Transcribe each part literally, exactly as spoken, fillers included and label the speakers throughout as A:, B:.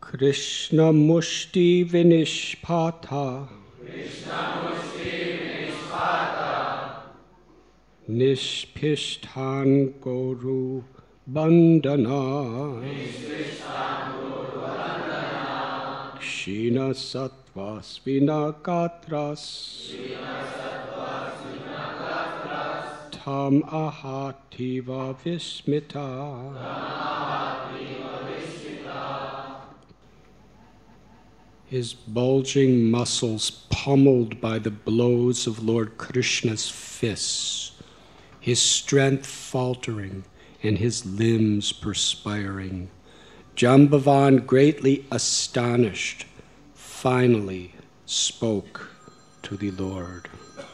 A: Krishna Mushti Vinishpata Nishpishtan Guru Bandana Kshina Sattvas Vinakatras Tam Ahativa Vismita. His bulging muscles pummeled by the blows of Lord Krishna's fists, his strength faltering and his limbs perspiring, Jambavan, greatly astonished, finally spoke to the Lord.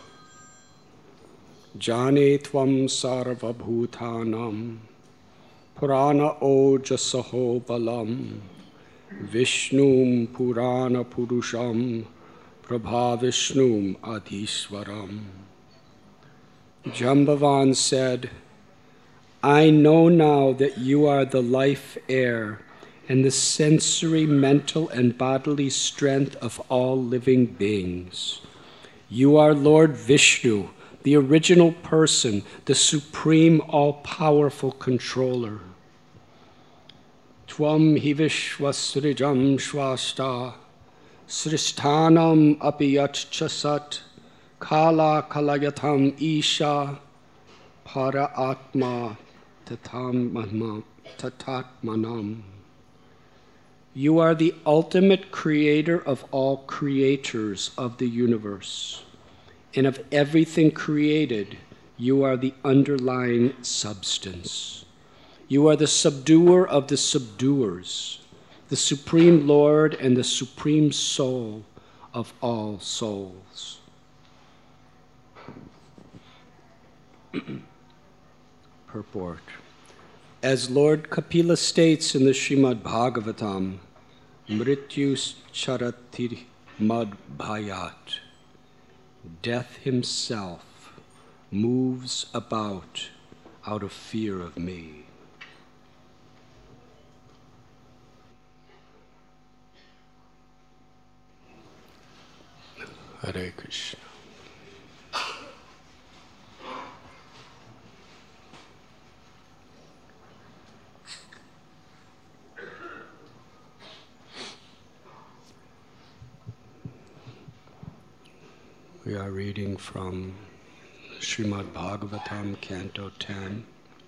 A: Jane tvam sarva bhutanam purana ojasaho balam Vishnum Purana Purusham Prabha Vishnum Adhishwaram. Jambavan said, I know now that you are the life air and the sensory, mental, and bodily strength of all living beings. You are Lord Vishnu, the original person, the supreme, all-powerful controller. Tvam hi vishwasrijam shwasta srishtanam apiyatchasat kala kalayatam isha para atma tatatmanam. You are the ultimate creator of all creators of the universe, and of everything created, you are the underlying substance. You are the subduer of the subduers, the supreme Lord and the supreme soul of all souls. Purport. As Lord Kapila states in the Srimad Bhagavatam, Mrityus charati mad bhayat, death himself moves about out of fear of me. Hare Krishna. We are reading from Srimad Bhagavatam, Canto ten,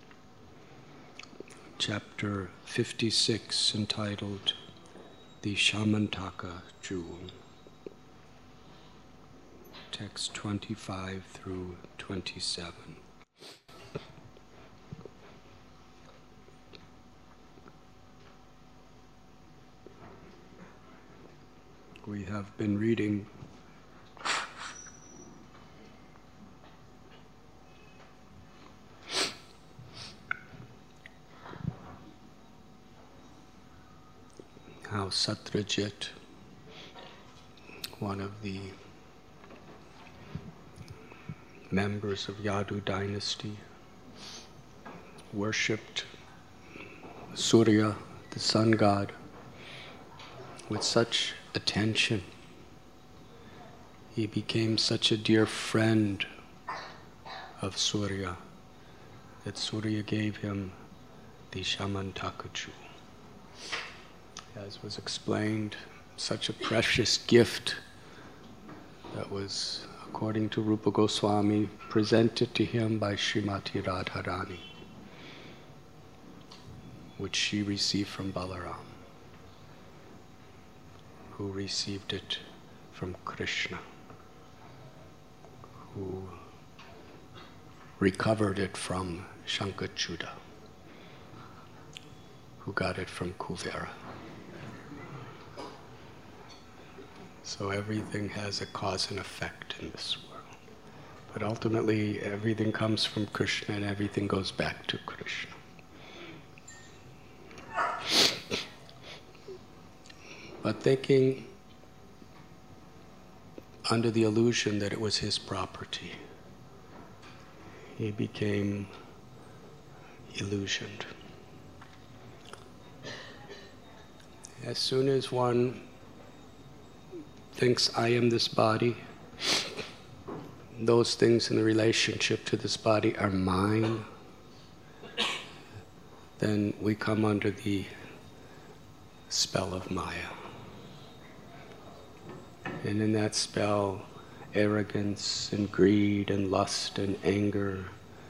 A: Chapter fifty-six, entitled The Shamantaka Jewel. Text twenty-five through twenty-seven. We have been reading how Satyajit, one of the members of Yadu dynasty, worshipped Surya, the sun god, with such attention. He became such a dear friend of Surya that Surya gave him the Shamantaka jewel. As was explained, such a precious gift that was, according to Rupa Goswami, presented to him by Srimati Radharani, which she received from Balaram, who received it from Krishna, who recovered it from Shankachuda, who got it from Kuvera. So everything has a cause and effect in this world. But ultimately, everything comes from Krishna and everything goes back to Krishna. But thinking under the illusion that it was his property, he became illusioned. As soon as one thinks, I am this body, those things in the relationship to this body are mine, then we come under the spell of Maya. And in that spell, arrogance and greed and lust and anger,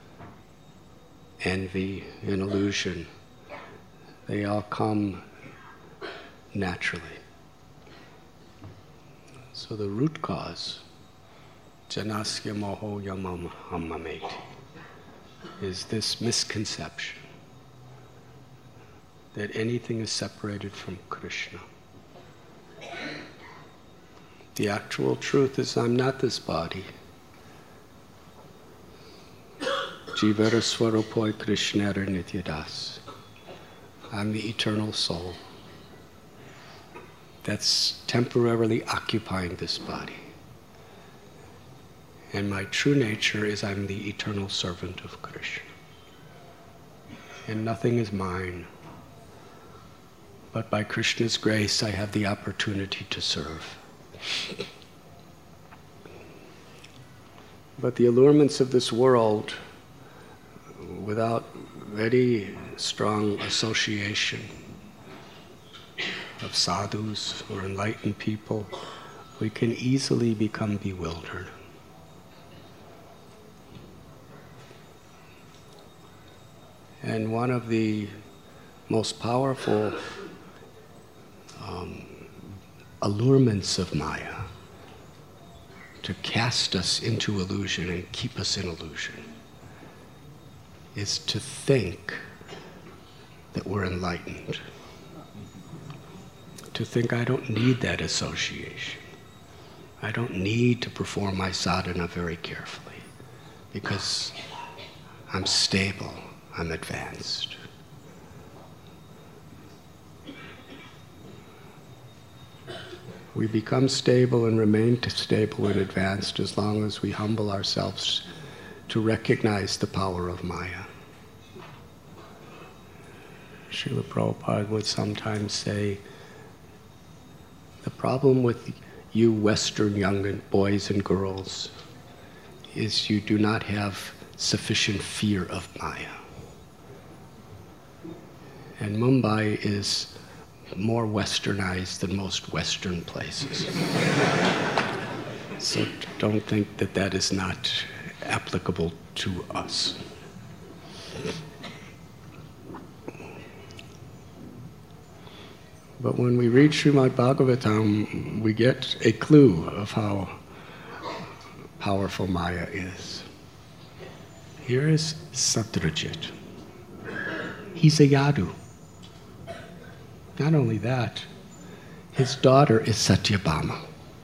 A: envy and illusion, they all come naturally. So the root cause, janasya moho yamam hammameti, is this misconception that anything is separated from Krishna. The actual truth is, I'm not this body. Jivara swarupoi krishnara nityadas. I'm the eternal soul that's temporarily occupying this body. And my true nature is I'm the eternal servant of Krishna. And nothing is mine. But by Krishna's grace, I have the opportunity to serve. But the allurements of this world, without very strong association of sadhus or enlightened people, we can easily become bewildered. And one of the most powerful um, allurements of Maya, to cast us into illusion and keep us in illusion, is to think that we're enlightened. To think I don't need that association. I don't need to perform my sadhana very carefully because I'm stable, I'm advanced. We become stable and remain stable and advanced as long as we humble ourselves to recognize the power of Maya. Srila Prabhupada would sometimes say, the problem with you Western young boys and girls is you do not have sufficient fear of Maya. And Mumbai is more westernized than most Western places. So don't think that that is not applicable to us. But when we read Srimad Bhagavatam, we get a clue of how powerful Maya is. Here is Satyajit. He's a Yadu. Not only that, his daughter is Satyabhama,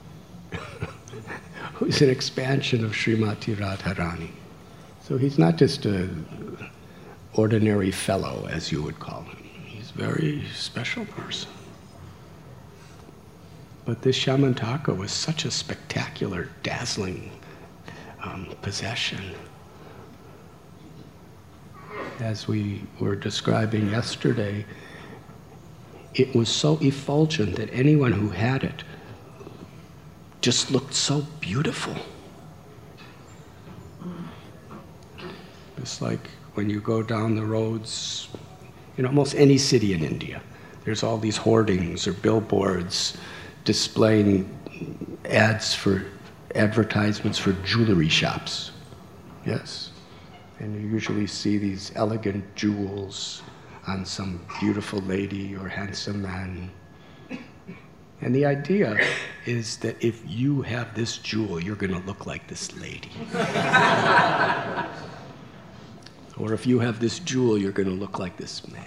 A: who's an expansion of Srimati Radharani. So he's not just an ordinary fellow, as you would call him. He's a very special person. But this Shamantaka was such a spectacular, dazzling um, possession. As we were describing yesterday, it was so effulgent that anyone who had it just looked so beautiful. It's like when you go down the roads in almost any city in India, there's all these hoardings or billboards displaying ads for advertisements for jewelry shops. Yes. And you usually see these elegant jewels on some beautiful lady or handsome man. And the idea is that if you have this jewel, you're going to look like this lady. Or if you have this jewel, you're going to look like this man.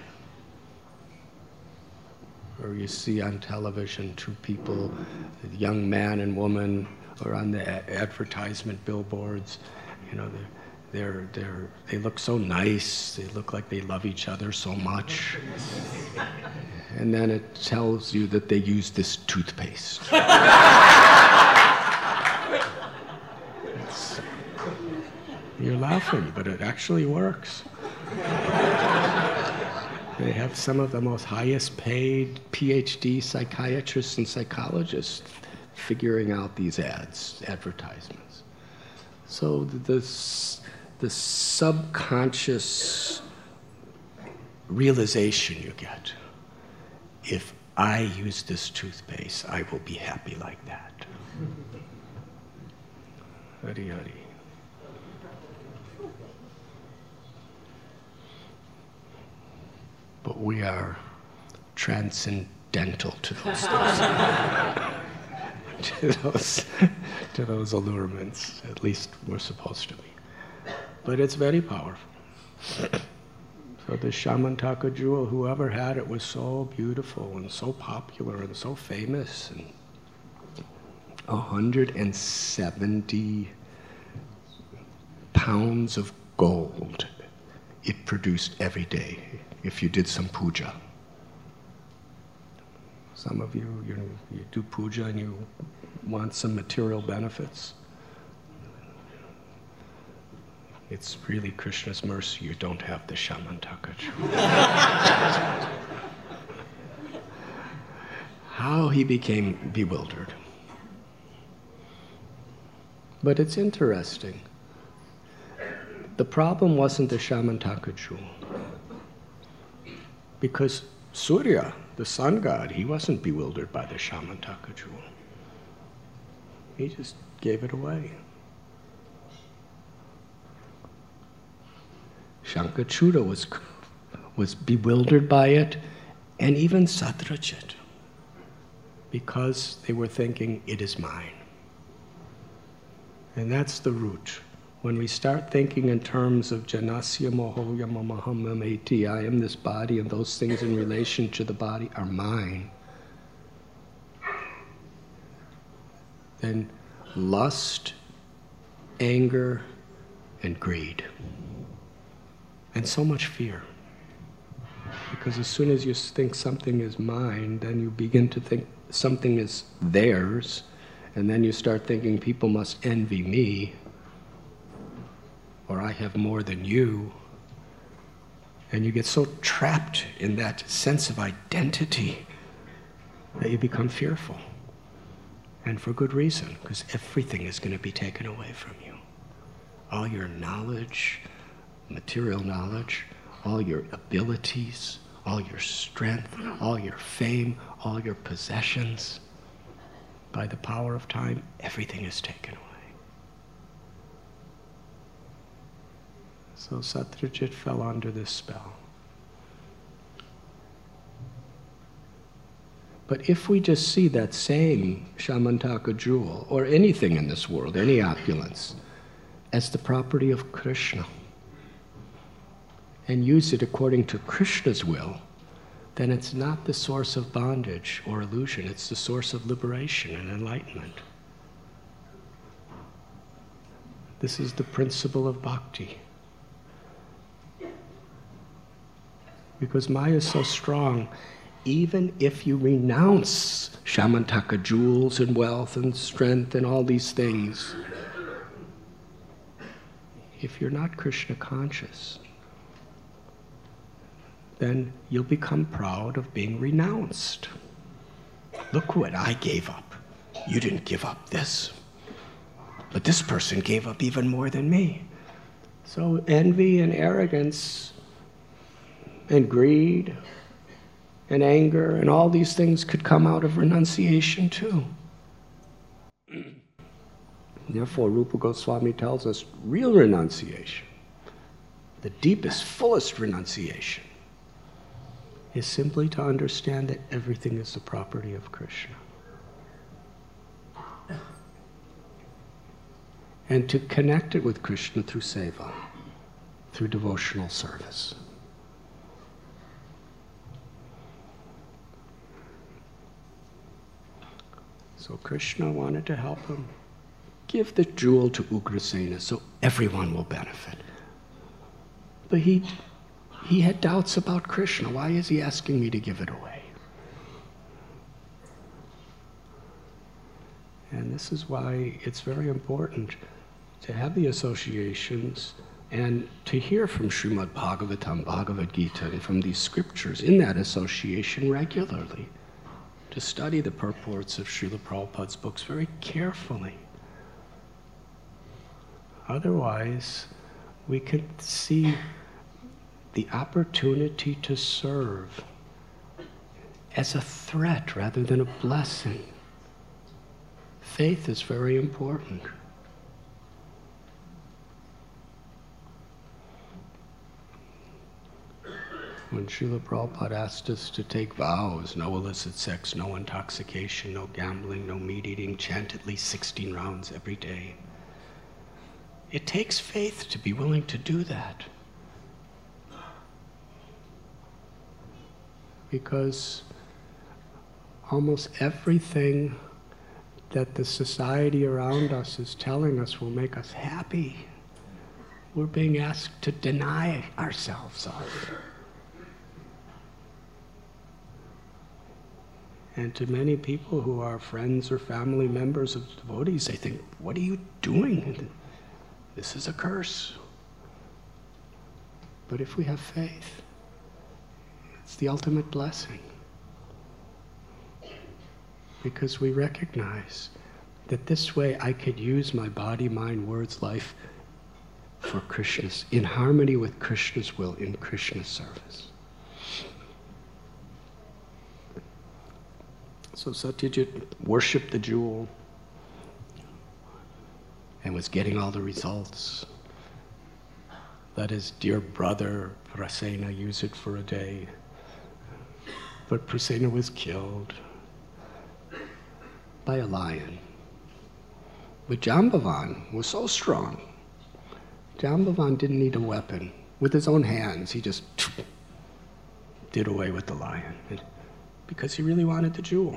A: Or you see on television two people, a young man and woman, or on the a- advertisement billboards, you know, they're They're, they're, they look so nice, they look like they love each other so much. And then it tells you that they use this toothpaste. It's, you're laughing, but it actually works. They have some of the most highest paid PhD psychiatrists and psychologists figuring out these ads, advertisements. So the, the subconscious realization you get, if I use this toothpaste, I will be happy like that. Hari Hari. But we are transcendental to those to those to those allurements. At least we're supposed to be. But it's very powerful. So the Shamantaka jewel, whoever had it, was so beautiful and so popular and so famous. And one hundred seventy pounds of gold it produced every day if you did some puja. Some of you, you, you do puja and you want some material benefits. It's really Krishna's mercy you don't have the Shamantaka jewel. How he became bewildered. But it's interesting. The problem wasn't the Shamantaka jewel. Because Surya, the sun god, he wasn't bewildered by the Shamantaka jewel. He just gave it away. Shankachuta was, was bewildered by it, and even Satrajit, because they were thinking, it is mine. And that's the root. When we start thinking in terms of Janasya Mohoya Mamaham I am this body, and those things in relation to the body are mine, then lust, anger, and greed, and so much fear. Because as soon as you think something is mine, then you begin to think something is theirs, and then you start thinking people must envy me, or I have more than you. And you get so trapped in that sense of identity that you become fearful. And for good reason, because everything is going to be taken away from you. All your knowledge, material knowledge, all your abilities, all your strength, all your fame, all your possessions. By the power of time, everything is taken away. So Satrajit fell under this spell. But if we just see that same Shamantaka jewel, or anything in this world, any opulence, as the property of Krishna, and use it according to Krishna's will, then it's not the source of bondage or illusion, it's the source of liberation and enlightenment. This is the principle of bhakti. Because Maya is so strong, even if you renounce Shamantaka jewels and wealth and strength and all these things, if you're not Krishna conscious, then you'll become proud of being renounced. Look what I gave up. You didn't give up this. But this person gave up even more than me. So envy and arrogance and greed and anger and all these things could come out of renunciation too. Therefore, Rupa Goswami tells us real renunciation, the deepest, fullest renunciation, is simply to understand that everything is the property of Krishna. And to connect it with Krishna through seva, through devotional service. So Krishna wanted to help him. Give the jewel to Ugrasena so everyone will benefit. But he, he had doubts about Krishna. Why is he asking me to give it away? And this is why it's very important to have the associations And to hear from Srimad Bhagavatam, Bhagavad Gita, and from these scriptures in that association regularly, to study the purports of Srila Prabhupada's books very carefully. Otherwise, we can see the opportunity to serve as a threat rather than a blessing. Faith is very important. When Srila Prabhupada asked us to take vows, no illicit sex, no intoxication, no gambling, no meat eating, chant at least sixteen rounds every day. It takes faith to be willing to do that. Because almost everything that the society around us is telling us will make us happy, we're being asked to deny ourselves of. And to many people who are friends or family members of devotees, they think, what are you doing? This is a curse. But if we have faith, it's the ultimate blessing. Because we recognize that this way I could use my body, mind, words, life for Krishna's, in harmony with Krishna's will, in Krishna's service. So Satyajit worshipped the jewel and was getting all the results. Let his dear brother Prasena use it for a day. But Prasena was killed by a lion. But Jambavan was so strong. Jambavan didn't need a weapon. With his own hands, he just did away with the lion. Because he really wanted the jewel.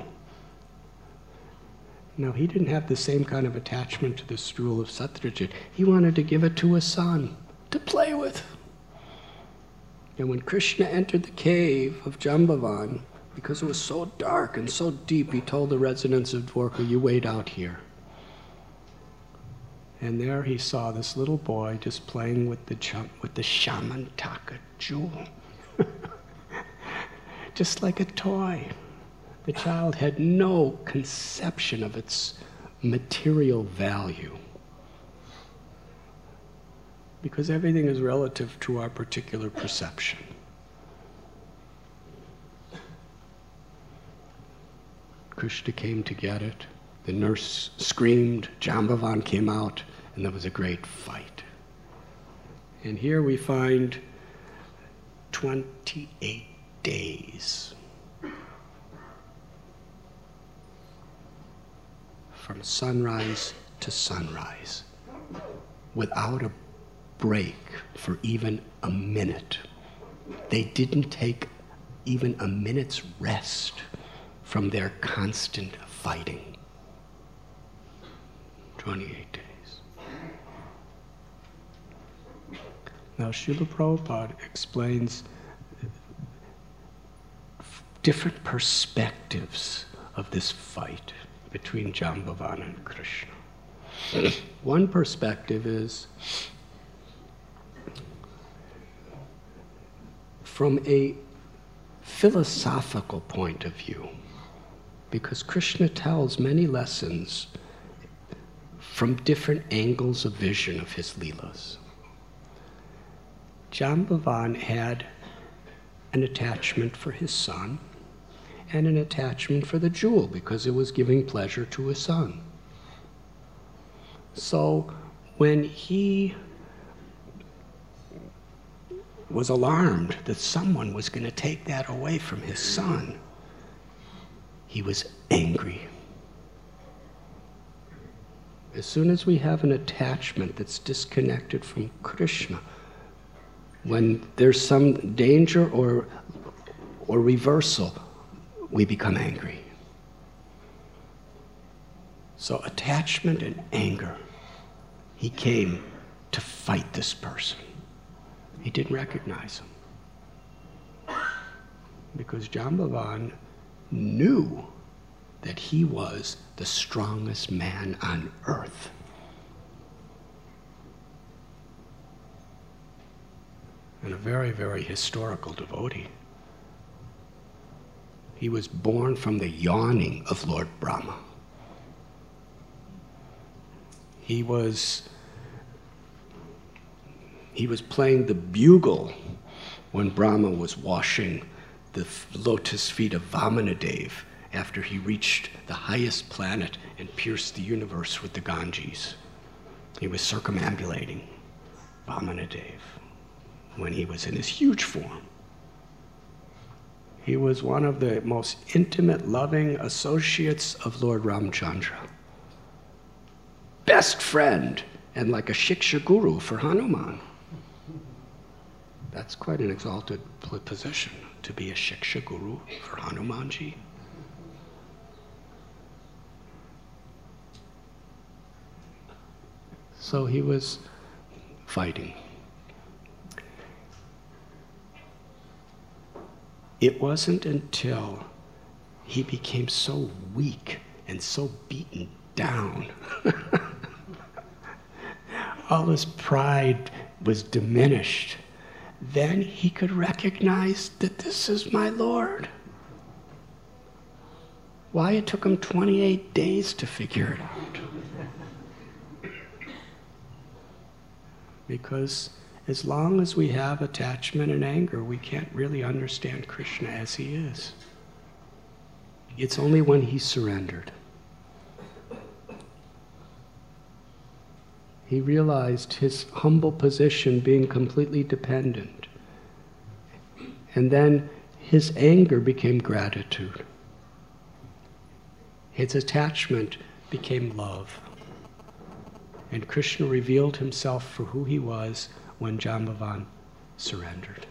A: Now, he didn't have the same kind of attachment to this jewel of Satyajit. He wanted to give it to his son to play with. And when Krishna entered the cave of Jambavan, because it was so dark and so deep, he told the residents of Dwarka, you wait out here. And there he saw this little boy just playing with the, chum, with the Shamantaka jewel. Just like a toy. The child had no conception of its material value. Because everything is relative to our particular perception. Krishna came to get it. The nurse screamed, Jambavan came out, and there was a great fight. And here we find twenty-eight days from sunrise to sunrise without a break for even a minute. They didn't take even a minute's rest from their constant fighting. twenty-eight days. Now, Srila Prabhupada explains different perspectives of this fight between Jambavan and Krishna. One perspective is from a philosophical point of view, because Krishna tells many lessons from different angles of vision of his Leelas. Jambavan had an attachment for his son and an attachment for the jewel because it was giving pleasure to his son. So when he was alarmed that someone was going to take that away from his son, he was angry. As soon as we have an attachment that's disconnected from Krishna, when there's some danger or, or reversal, we become angry. So attachment and anger. He came to fight this person. He didn't recognize him. Because Jambavan knew that he was the strongest man on earth. and a very, very historical devotee. He was born from the yawning of Lord Brahma. He was, he was playing the bugle when Brahma was washing the lotus feet of Vamanadev after he reached the highest planet and pierced the universe with the Ganges. He was circumambulating Vamanadev when he was in his huge form. He was one of the most intimate, loving associates of Lord Ramchandra. Best friend, and like a Shiksha guru for Hanuman. That's quite an exalted position, to be a Shiksha guru for Hanumanji. So he was fighting. It wasn't until he became so weak and so beaten down, all his pride was diminished, then he could recognize that this is my Lord. Why it took him twenty-eight days to figure it out. Because as long as we have attachment and anger, we can't really understand Krishna as he is. It's only when he surrendered. He realized his humble position being completely dependent. And then his anger became gratitude. His attachment became love. And Krishna revealed himself for who he was when Jambavan surrendered.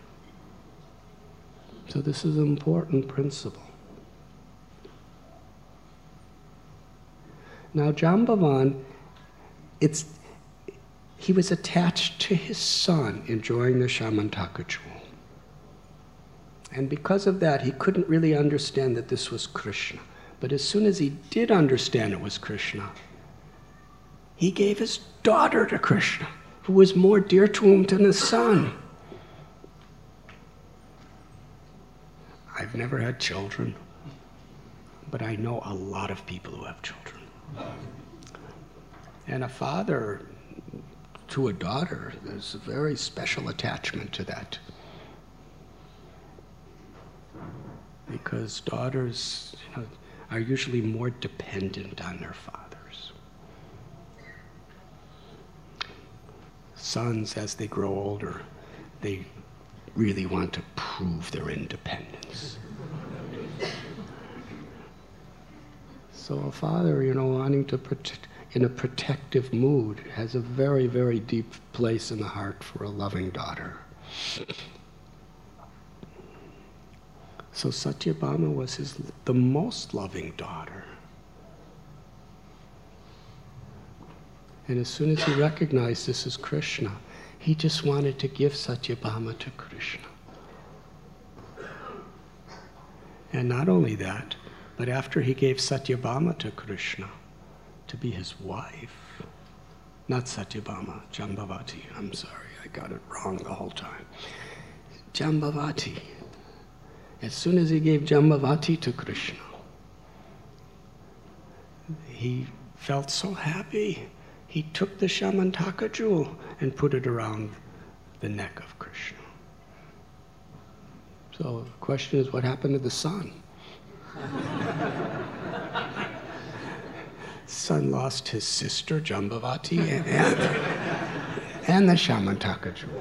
A: So this is an important principle. Now Jambavan, it's, he was attached to his son enjoying the Shamantaka jewel. And because of that, he couldn't really understand that this was Krishna. But as soon as he did understand it was Krishna, he gave his daughter to Krishna, who was more dear to him than the son. I've never had children, but I know a lot of people who have children. And a father to a daughter, there's a very special attachment to that. Because daughters, you know, are usually more dependent on their fathers. Sons, as they grow older, they really want to prove their independence. So a father, you know, wanting to protect, in a protective mood, has a very, very deep place in the heart for a loving daughter. So Satyabhama was his, the most loving daughter. And as soon as he recognized this is Krishna, he just wanted to give Satyabhama to Krishna. And not only that, but after he gave Satyabhama to Krishna to be his wife, not Satyabhama, Jambavati, I'm sorry, I got it wrong the whole time. Jambavati. As soon as he gave Jambavati to Krishna, he felt so happy. He took the Shamantaka jewel and put it around the neck of Krishna. So the question is, what happened to the son? Son lost his sister, Jambavati, and, and the Shamantaka jewel.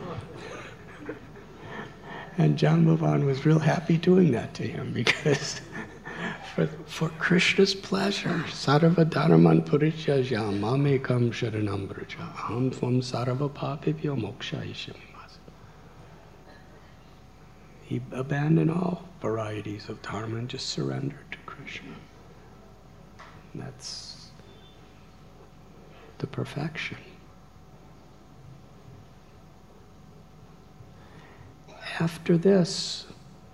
A: And Jambavan was real happy doing that to him because for, for Krishna's pleasure, Sarva Dharman Purityajya Mamekam Sharanam Vraja Aham Tvam Sarva Papibhyo Mokshayishyami. He abandoned all varieties of dharma and just surrendered to Krishna. And that's the perfection. After this,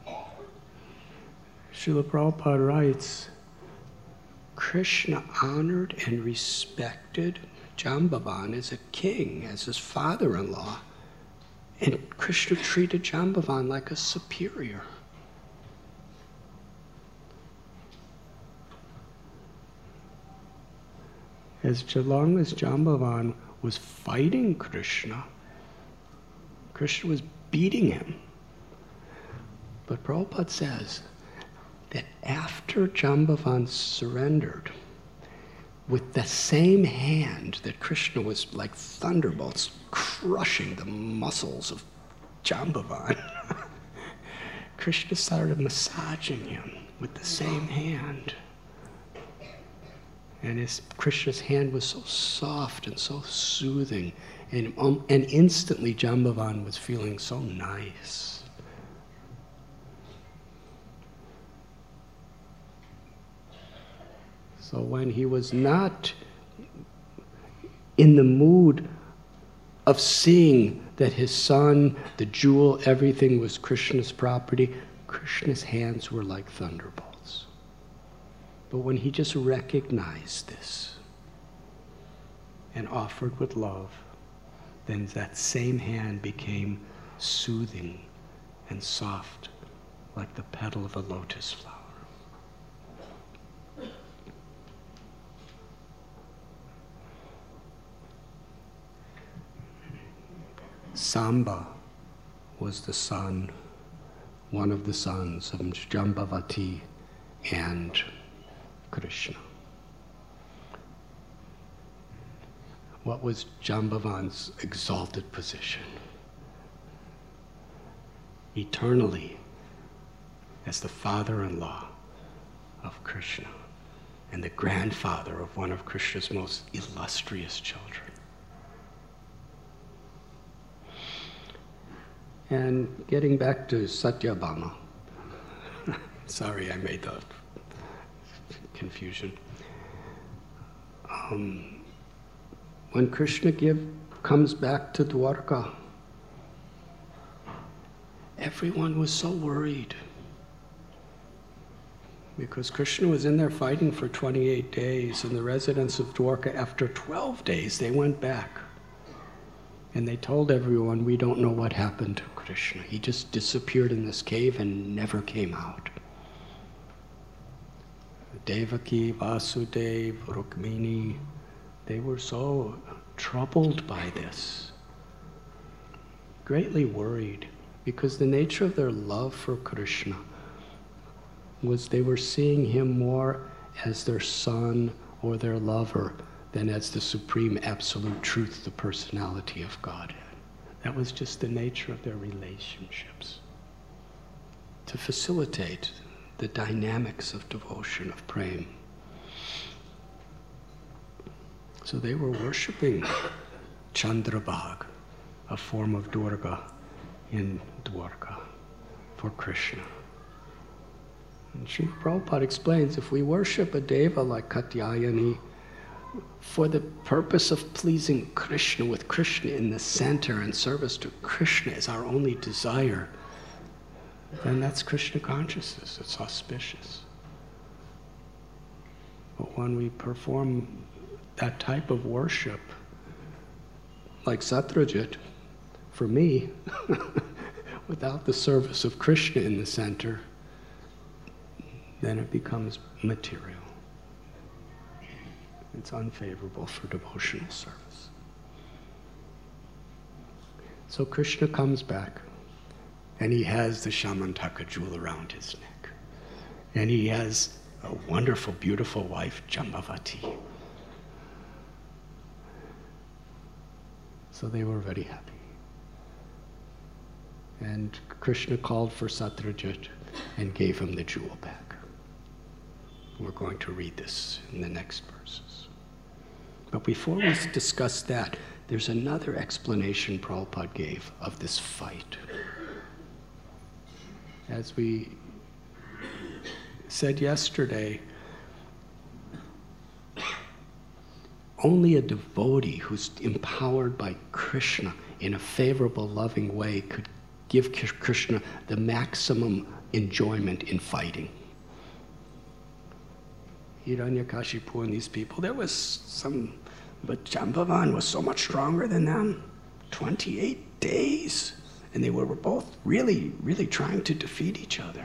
A: Srila Prabhupada writes, Krishna honored and respected Jambavan as a king, as his father-in-law, And Krishna treated Jambavan like a superior. As long as Jambavan was fighting Krishna, Krishna was beating him. But Prabhupada says that after Jambavan surrendered, with the same hand that Krishna was like thunderbolts crushing the muscles of Jambavan, Krishna started massaging him with the same hand. And his, Krishna's hand was so soft and so soothing, and, um, and instantly Jambavan was feeling so nice. So when he was not in the mood of seeing that his son, the jewel, everything was Krishna's property, Krishna's hands were like thunderbolts. But when he just recognized this and offered with love, then that same hand became soothing and soft, like the petal of a lotus flower. Samba was the son, one of the sons of Jambavati and Krishna. What was Jambavan's exalted position? Eternally, as the father-in-law of Krishna and the grandfather of one of Krishna's most illustrious children. And getting back to Satyabhama, sorry I made the confusion. Um, when Krishna give, comes back to Dwarka, everyone was so worried because Krishna was in there fighting for twenty-eight days, and the residents of Dwarka, after twelve days, they went back. And they told everyone, we don't know what happened to Krishna. He just disappeared in this cave and never came out. Devaki, Vasudeva, Rukmini, they were so troubled by this, greatly worried, because the nature of their love for Krishna was they were seeing him more as their son or their lover than as the supreme absolute truth, the personality of Godhead. That was just the nature of their relationships, to facilitate the dynamics of devotion, of prema. So they were worshipping Chandrabhag, a form of Durga in Dwarka, for Krishna. And Srila Prabhupada explains, if we worship a deva like Katyayani for the purpose of pleasing Krishna, with Krishna in the center and service to Krishna is our only desire, then that's Krishna consciousness. It's auspicious. But when we perform that type of worship, like Satyajit, for me, without the service of Krishna in the center, then it becomes material. It's unfavorable for devotional service. So Krishna comes back, and he has the Shamantaka jewel around his neck. And he has a wonderful, beautiful wife, Jambavati. So they were very happy. And Krishna called for Satyajit and gave him the jewel back. We're going to read this in the next verses. But before we discuss that, there's another explanation Prabhupada gave of this fight. As we said yesterday, only a devotee who's empowered by Krishna in a favorable, loving way could give Krishna the maximum enjoyment in fighting. Hiranyakashipu and these people, there was some, but Jambavan was so much stronger than them. twenty-eight days. And they were both really, really trying to defeat each other.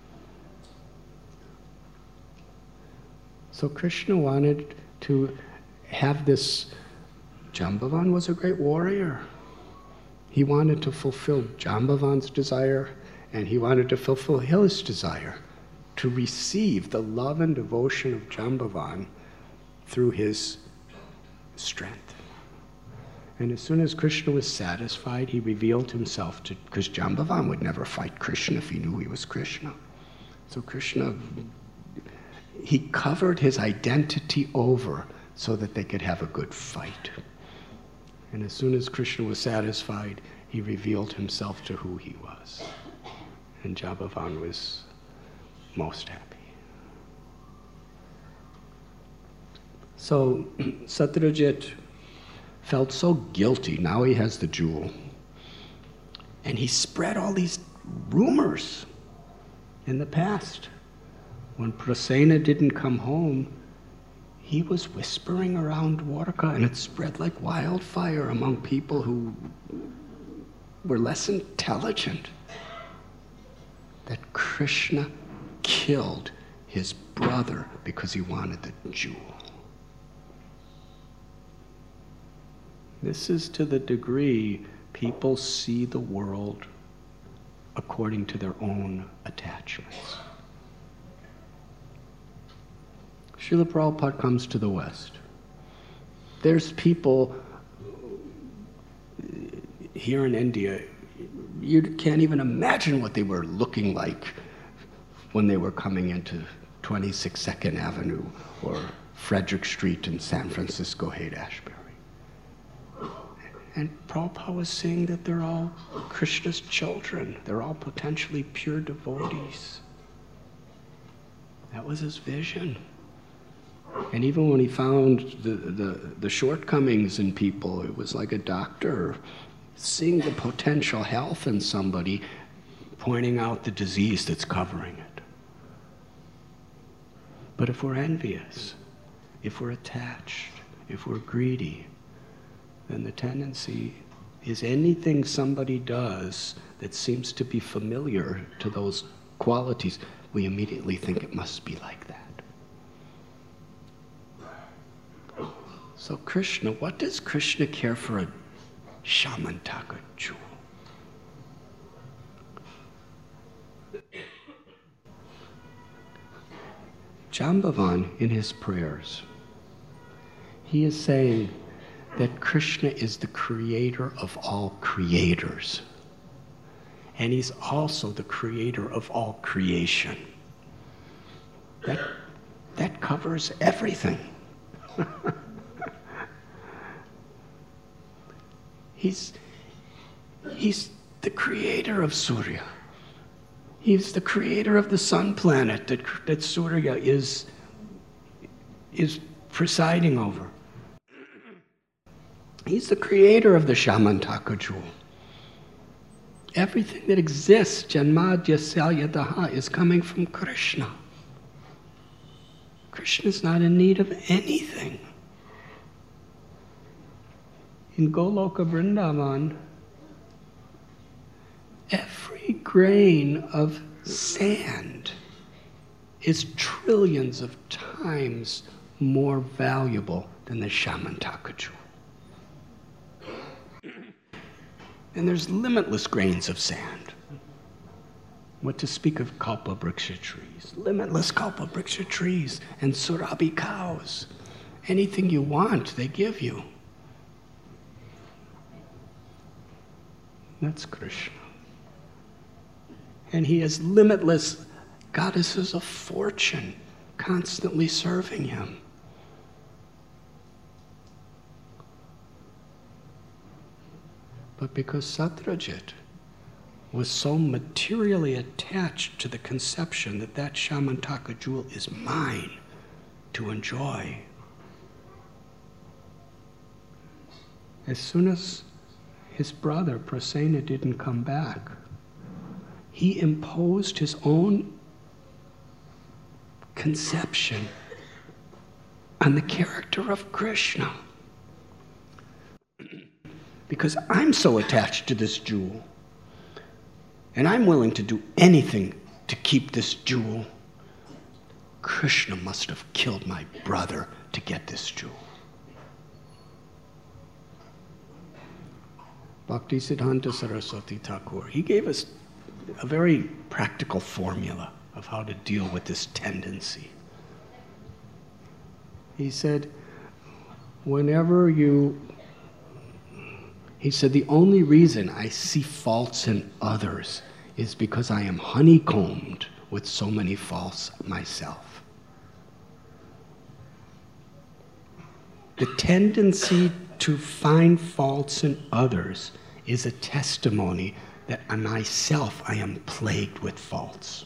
A: So Krishna wanted to have this. Jambavan was a great warrior. He wanted to fulfill Jambavan's desire, and he wanted to fulfill his desire to receive the love and devotion of Jambavan through his strength. And as soon as Krishna was satisfied, he revealed himself to, because Jambavan would never fight Krishna if he knew he was Krishna. So Krishna, he covered his identity over so that they could have a good fight. And as soon as Krishna was satisfied, he revealed himself to who he was. And Jambavan was most happy. So Satyajit felt so guilty. Now he has the jewel. And he spread all these rumors in the past. When Prasena didn't come home, he was whispering around Dwarka, and it spread like wildfire among people who were less intelligent, that Krishna killed his brother because he wanted the jewel. This is to the degree people see the world according to their own attachments. Srila Prabhupada comes to the West. There's people here in India, you can't even imagine what they were looking like when they were coming into twenty-six Second Avenue or Frederick Street in San Francisco, Haight-Ashbury. And Prabhupada was saying that they're all Krishna's children. They're all potentially pure devotees. That was his vision. And even when he found the, the, the shortcomings in people, it was like a doctor seeing the potential health in somebody, pointing out the disease that's covering it. But if we're envious, if we're attached, if we're greedy, then the tendency is anything somebody does that seems to be familiar to those qualities, we immediately think it must be like that. So Krishna, what does Krishna care for a Shamantaka jewel? Jambavan, in his prayers, he is saying that Krishna is the creator of all creators. And he's also the creator of all creation. That, that covers everything. He's, he's the creator of Surya. He's the creator of the sun planet that, that Surya is, is presiding over. He's the creator of the Shamantaka jewel. Everything that exists, Janmadya Salyadaha, is coming from Krishna. Krishna's not in need of anything. In Goloka Vrindavan, every grain of sand is trillions of times more valuable than the Shamantaka jewel. And there's limitless grains of sand. What to speak of Kalpavriksha trees, limitless Kalpavriksha trees, and Surabhi cows. Anything you want, they give you. That's Krishna. And he has limitless goddesses of fortune constantly serving him. But because Satyajit was so materially attached to the conception that that Shamantaka jewel is mine to enjoy, as soon as his brother Prasena didn't come back, he imposed his own conception on the character of Krishna. Because I'm so attached to this jewel, and I'm willing to do anything to keep this jewel. Krishna must have killed my brother to get this jewel. Bhaktisiddhanta Saraswati Thakur, he gave us a very practical formula of how to deal with this tendency. He said, whenever you, he said, the only reason I see faults in others is because I am honeycombed with so many faults myself. The tendency to find faults in others is a testimony that in myself I am plagued with faults.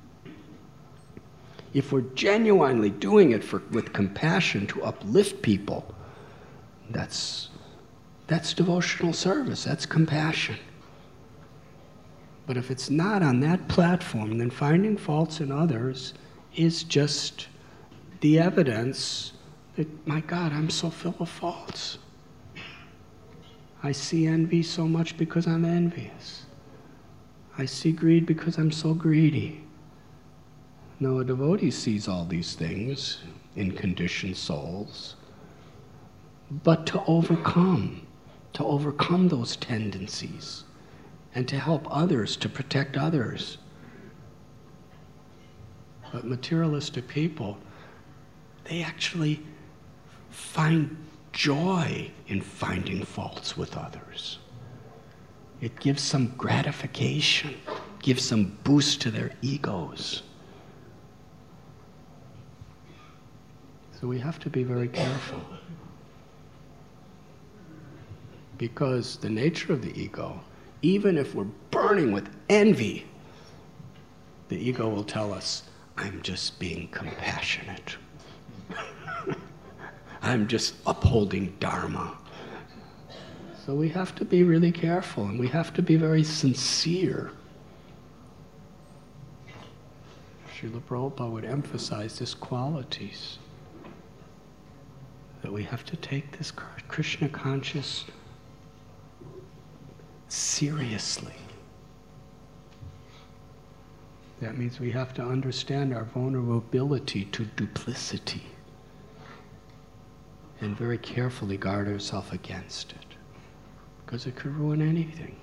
A: If we're genuinely doing it for, with compassion to uplift people, that's, that's devotional service, that's compassion. But if it's not on that platform, then finding faults in others is just the evidence that, my God, I'm so full of faults. I see envy so much because I'm envious. I see greed because I'm so greedy. No, a devotee sees all these things in conditioned souls, but to overcome, to overcome those tendencies, and to help others, to protect others. But materialistic people, they actually find joy in finding faults with others. It gives some gratification, gives some boost to their egos. So we have to be very careful, because the nature of the ego, even if we're burning with envy, the ego will tell us, I'm just being compassionate. I'm just upholding Dharma. So we have to be really careful, and we have to be very sincere. Srila Prabhupada would emphasize these qualities, that we have to take this Krishna conscious seriously. That means we have to understand our vulnerability to duplicity and very carefully guard ourselves against it, because it could ruin anything.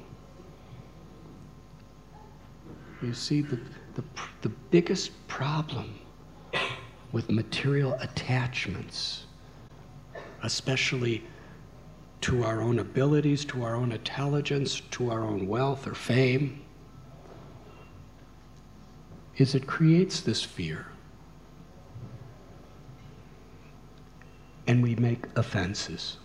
A: You see, the, the, the biggest problem with material attachments, especially to our own abilities, to our own intelligence, to our own wealth or fame, is it creates this fear. And we make offenses.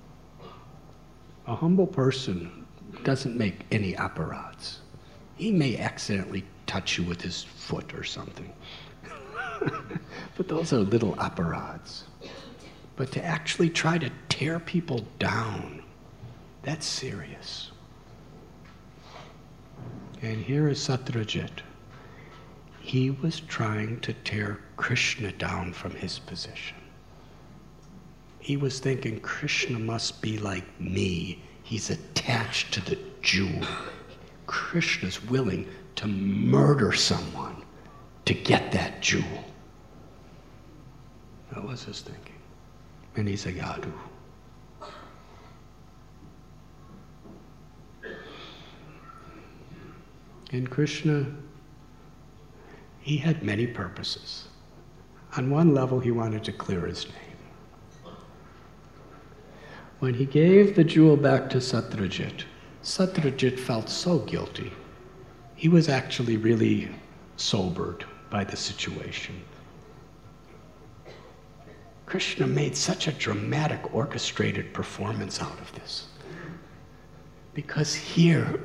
A: A humble person doesn't make any aparats. He may accidentally touch you with his foot or something. But those are little aparats. But to actually try to tear people down, that's serious. And here is Satyajit. He was trying to tear Krishna down from his position. He was thinking Krishna must be like me. He's attached to the jewel. Krishna's willing to murder someone to get that jewel. That was his thinking. And he's a yadu. And Krishna, he had many purposes. On one level, he wanted to clear his name. When he gave the jewel back to Satyajit, Satyajit felt so guilty. He was actually really sobered by the situation. Krishna made such a dramatic, orchestrated performance out of this. Because here,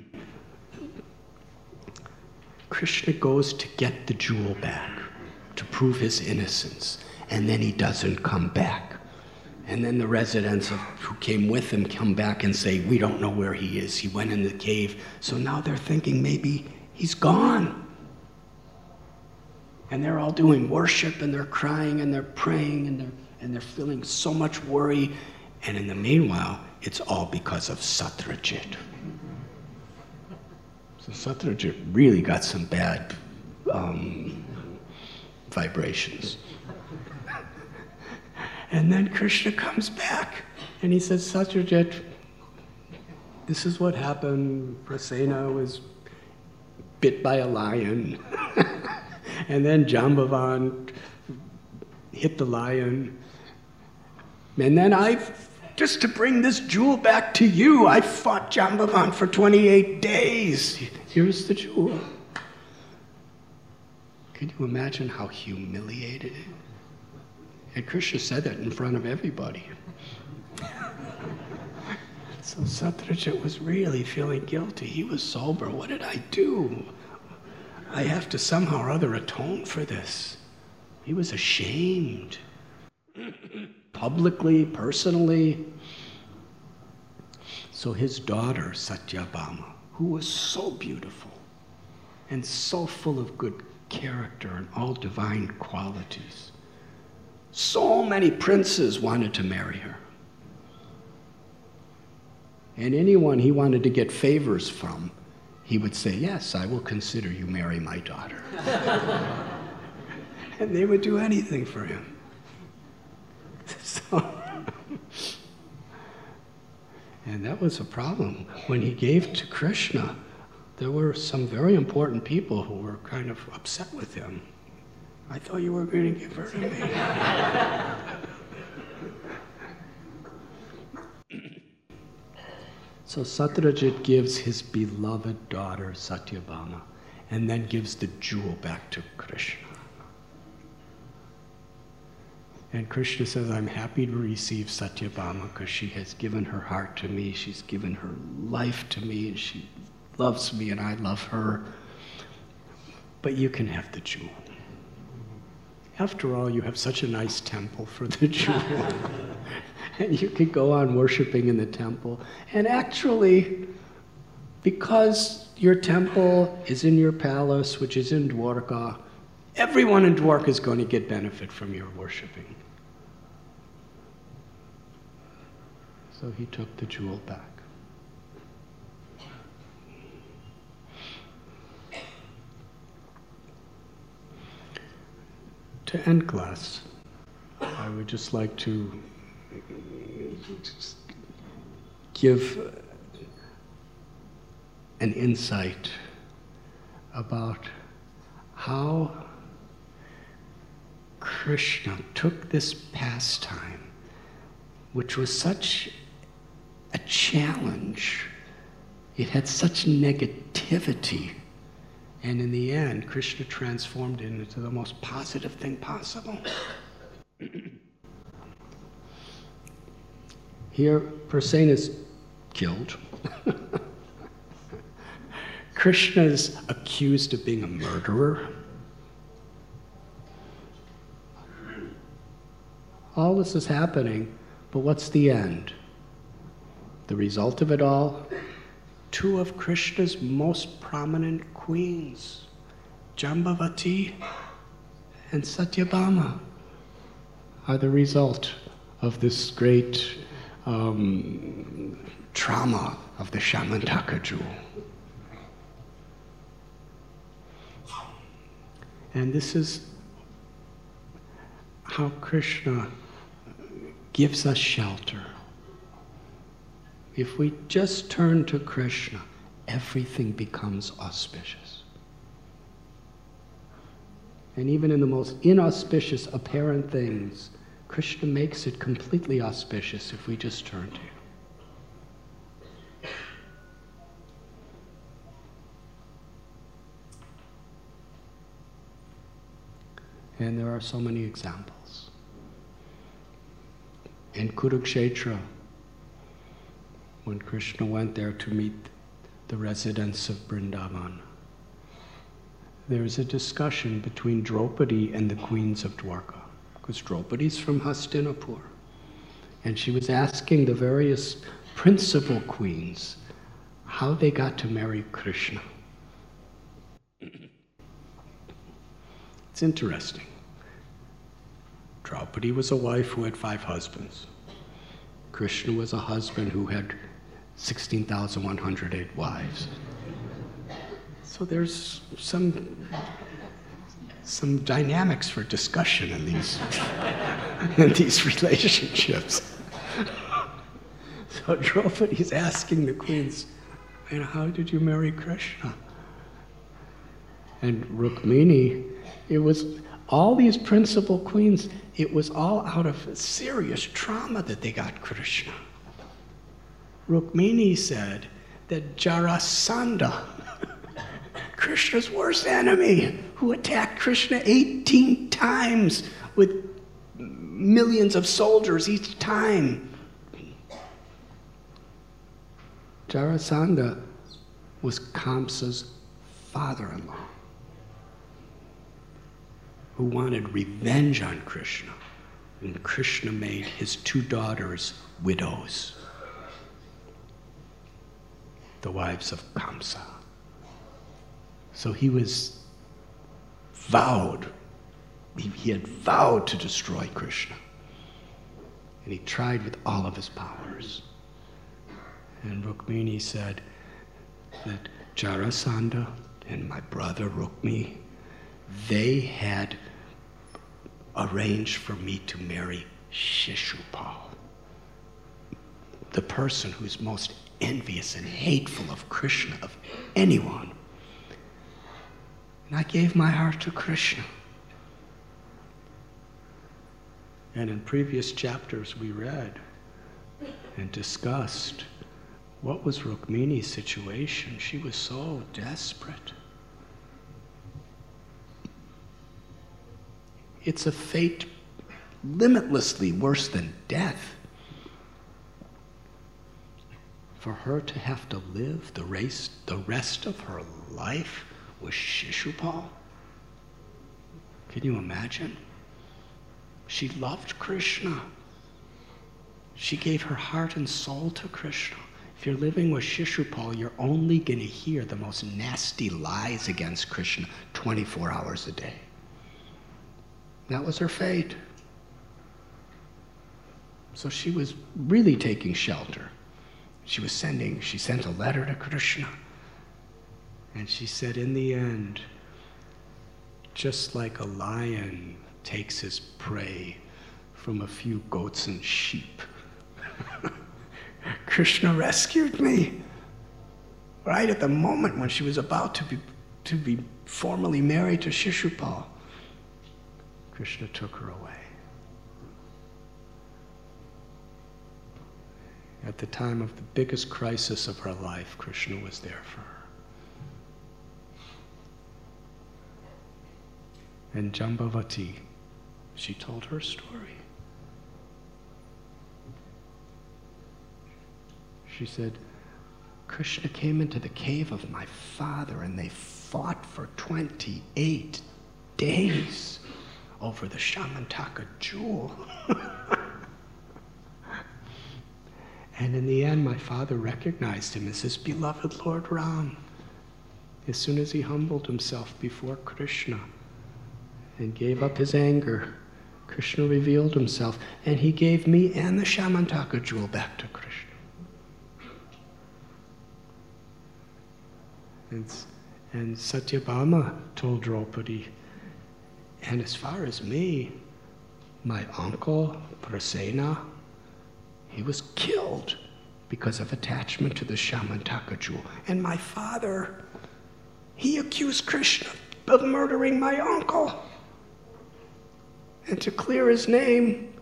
A: Krishna goes to get the jewel back, to prove his innocence, and then he doesn't come back. And then the residents of, who came with him come back and say, we don't know where he is. He went in the cave. So now they're thinking maybe he's gone. And they're all doing worship, and they're crying, and they're praying, and they're, and they're feeling so much worry. And in the meanwhile, it's all because of Satyajit. So So Satyajit really got some bad um, vibrations. And then Krishna comes back and he says, Satyajit, this is what happened. Prasena was bit by a lion. And then Jambavan hit the lion. And then I, just to bring this jewel back to you, I fought Jambavan for twenty-eight days. Here's the jewel. Can you imagine how humiliated? And Krishna said that in front of everybody. So Satyajit was really feeling guilty. He was sober. What did I do? I have to somehow or other atone for this. He was ashamed. Publicly, personally. So his daughter, Satyabhama, who was so beautiful and so full of good character and all divine qualities, so many princes wanted to marry her. And anyone he wanted to get favors from, he would say, yes, I will consider you marry my daughter. And they would do anything for him. So, and that was a problem. When he gave to Krishna, there were some very important people who were kind of upset with him. I thought you were going to give her to me. So Satyajit gives his beloved daughter Satyabhama and then gives the jewel back to Krishna. And Krishna says, I'm happy to receive Satyabhama because she has given her heart to me, she's given her life to me, and she loves me and I love her. But you can have the jewel. After all, you have such a nice temple for the jewel. And you could go on worshiping in the temple. And actually, because your temple is in your palace, which is in Dwarka, everyone in Dwarka is going to get benefit from your worshiping. So he took the jewel back. To end class, I would just like to give an insight about how Krishna took this pastime, which was such a challenge, it had such negativity, and in the end, Krishna transformed it into the most positive thing possible. Here, Prasena is killed. Krishna is accused of being a murderer. All this is happening, but what's the end? The result of it all? Two of Krishna's most prominent queens, Jambavati and Satyabhama, are the result of this great um, trauma of the Shamantaka jewel. And this is how Krishna gives us shelter. If we just turn to Krishna, everything becomes auspicious. And even in the most inauspicious apparent things, Krishna makes it completely auspicious if we just turn to him. And there are so many examples. In Kurukshetra, when Krishna went there to meet the residents of Vrindavan, there is a discussion between Draupadi and the queens of Dwarka, because Draupadi's from Hastinapur, and she was asking the various principal queens how they got to marry Krishna. It's interesting. Draupadi was a wife who had five husbands. Krishna was a husband who had sixteen thousand one hundred eight wives. So there's some some dynamics for discussion in these in these relationships. So Draupadi's asking the queens, and how did you marry Krishna? And Rukmini, it was all these principal queens, it was all out of serious trauma that they got Krishna. Rukmini said that Jarasandha, Krishna's worst enemy, who attacked Krishna eighteen times with millions of soldiers each time. Jarasandha was Kamsa's father-in-law, who wanted revenge on Krishna, and Krishna made his two daughters widows, the wives of Kamsa. So he was vowed, he, he had vowed to destroy Krishna. And he tried with all of his powers. And Rukmini said that Jarasandha and my brother Rukmi, they had arranged for me to marry Shishupal, the person who's most envious and hateful of Krishna, of anyone. And I gave my heart to Krishna. And in previous chapters we read and discussed what was Rukmini's situation. She was so desperate. It's a fate limitlessly worse than death. For her to have to live the, race, the rest of her life with Shishupal? Can you imagine? She loved Krishna. She gave her heart and soul to Krishna. If you're living with Shishupal, you're only going to hear the most nasty lies against Krishna twenty-four hours a day. That was her fate. So she was really taking shelter. She was sending, she sent a letter to Krishna. And she said, in the end, just like a lion takes his prey from a few goats and sheep, Krishna rescued me right at the moment when she was about to be, to be formally married to Shishupal. Krishna took her away. At the time of the biggest crisis of her life, Krishna was there for her. And Jambavati, she told her story. She said, Krishna came into the cave of my father and they fought for twenty-eight days over the Shamantaka jewel. And in the end, my father recognized him as his beloved Lord Ram. As soon as he humbled himself before Krishna and gave up his anger, Krishna revealed himself, and he gave me and the Shamantaka jewel back to Krishna. And, and Satyabhama told Draupadi, and as far as me, my uncle, Prasena, he was killed because of attachment to the Shamantaka jewel. And my father, he accused Krishna of murdering my uncle. And to clear his name,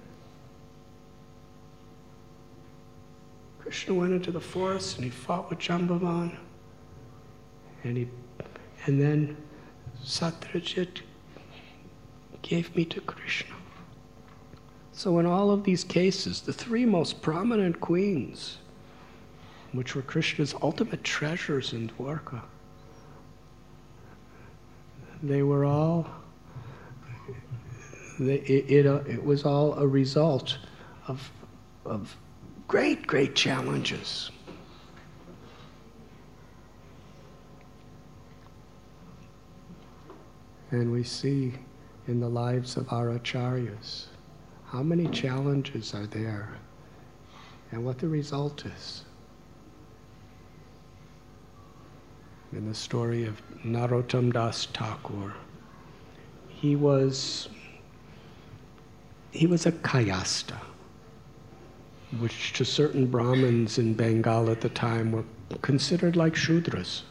A: Krishna went into the forest and he fought with Jambavan. And he, and then Satyajit gave me to Krishna. So in all of these cases, the three most prominent queens, which were Krishna's ultimate treasures in Dwarka, they were all, they, it, it, uh, it was all a result of, of great, great challenges. And we see in the lives of our acharyas how many challenges are there and what the result is. in the story of Narottam Das Thakur. He was, he was a Kayasta, which to certain Brahmins in Bengal at the time were considered like Shudras.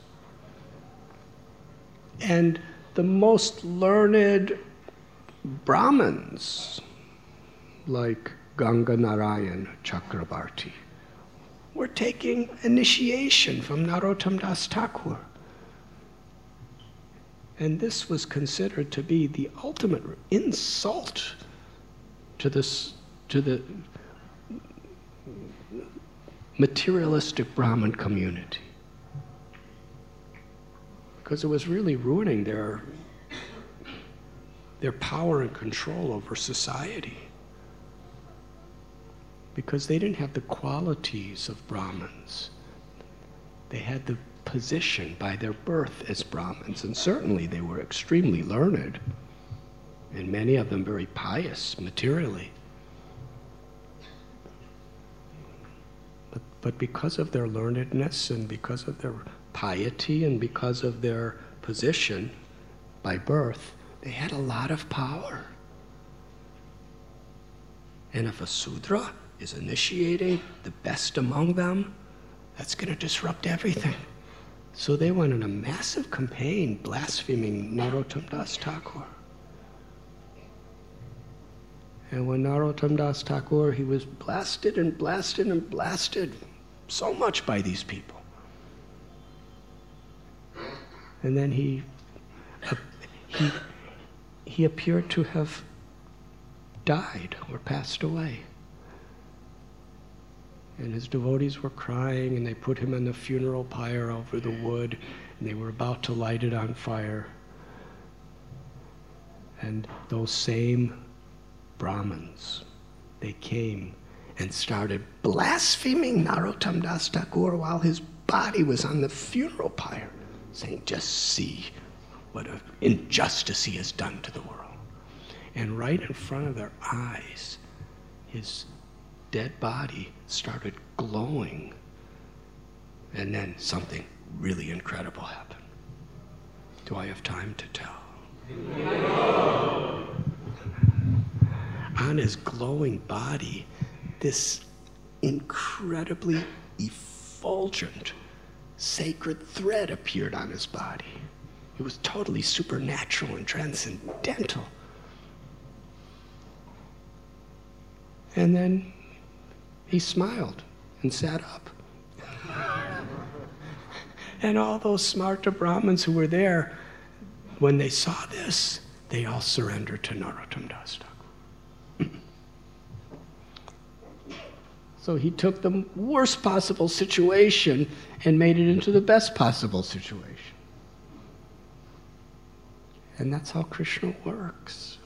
A: And the most learned Brahmins, like Ganga Narayan Chakrabarti, were taking initiation from Narottam Das Thakur. And this was considered to be the ultimate insult to this, to the materialistic Brahmin community, because it was really ruining their, their power and control over society, because they didn't have the qualities of Brahmins. They had the position by their birth as Brahmins, and certainly they were extremely learned, and many of them very pious materially. But, but because of their learnedness and because of their piety and because of their position by birth, they had a lot of power. And if a Sudra is initiating the best among them, that's going to disrupt everything. So they went on a massive campaign blaspheming Narottam Das Thakur. And when Narottam Das Thakur, he was blasted and blasted and blasted so much by these people. And then he, uh, he, he appeared to have died or passed away. And his devotees were crying, and they put him in the funeral pyre over the wood, and they were about to light it on fire. And those same Brahmins, they came and started blaspheming Narottam Das Thakur while his body was on the funeral pyre, saying, just see what an injustice he has done to the world. And right in front of their eyes, his dead body started glowing. And then something really incredible happened. Do I have time to tell? No. On his glowing body, this incredibly effulgent sacred thread appeared on his body. It was totally supernatural and transcendental. And then he smiled and sat up. And all those smarta Brahmins who were there, when they saw this, they all surrendered to Narottam Das Thakur. So he took the worst possible situation and made it into the best possible situation. And that's how Krishna works.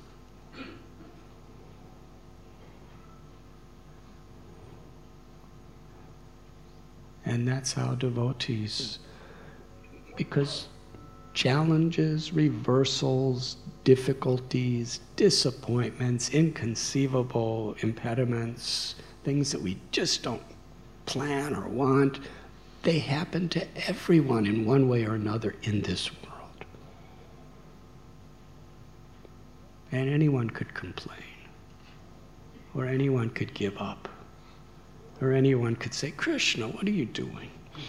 A: And that's how devotees, because challenges, reversals, difficulties, disappointments, inconceivable impediments, things that we just don't plan or want, they happen to everyone in one way or another in this world. And anyone could complain, or anyone could give up, or anyone could say, Krishna, what are you doing?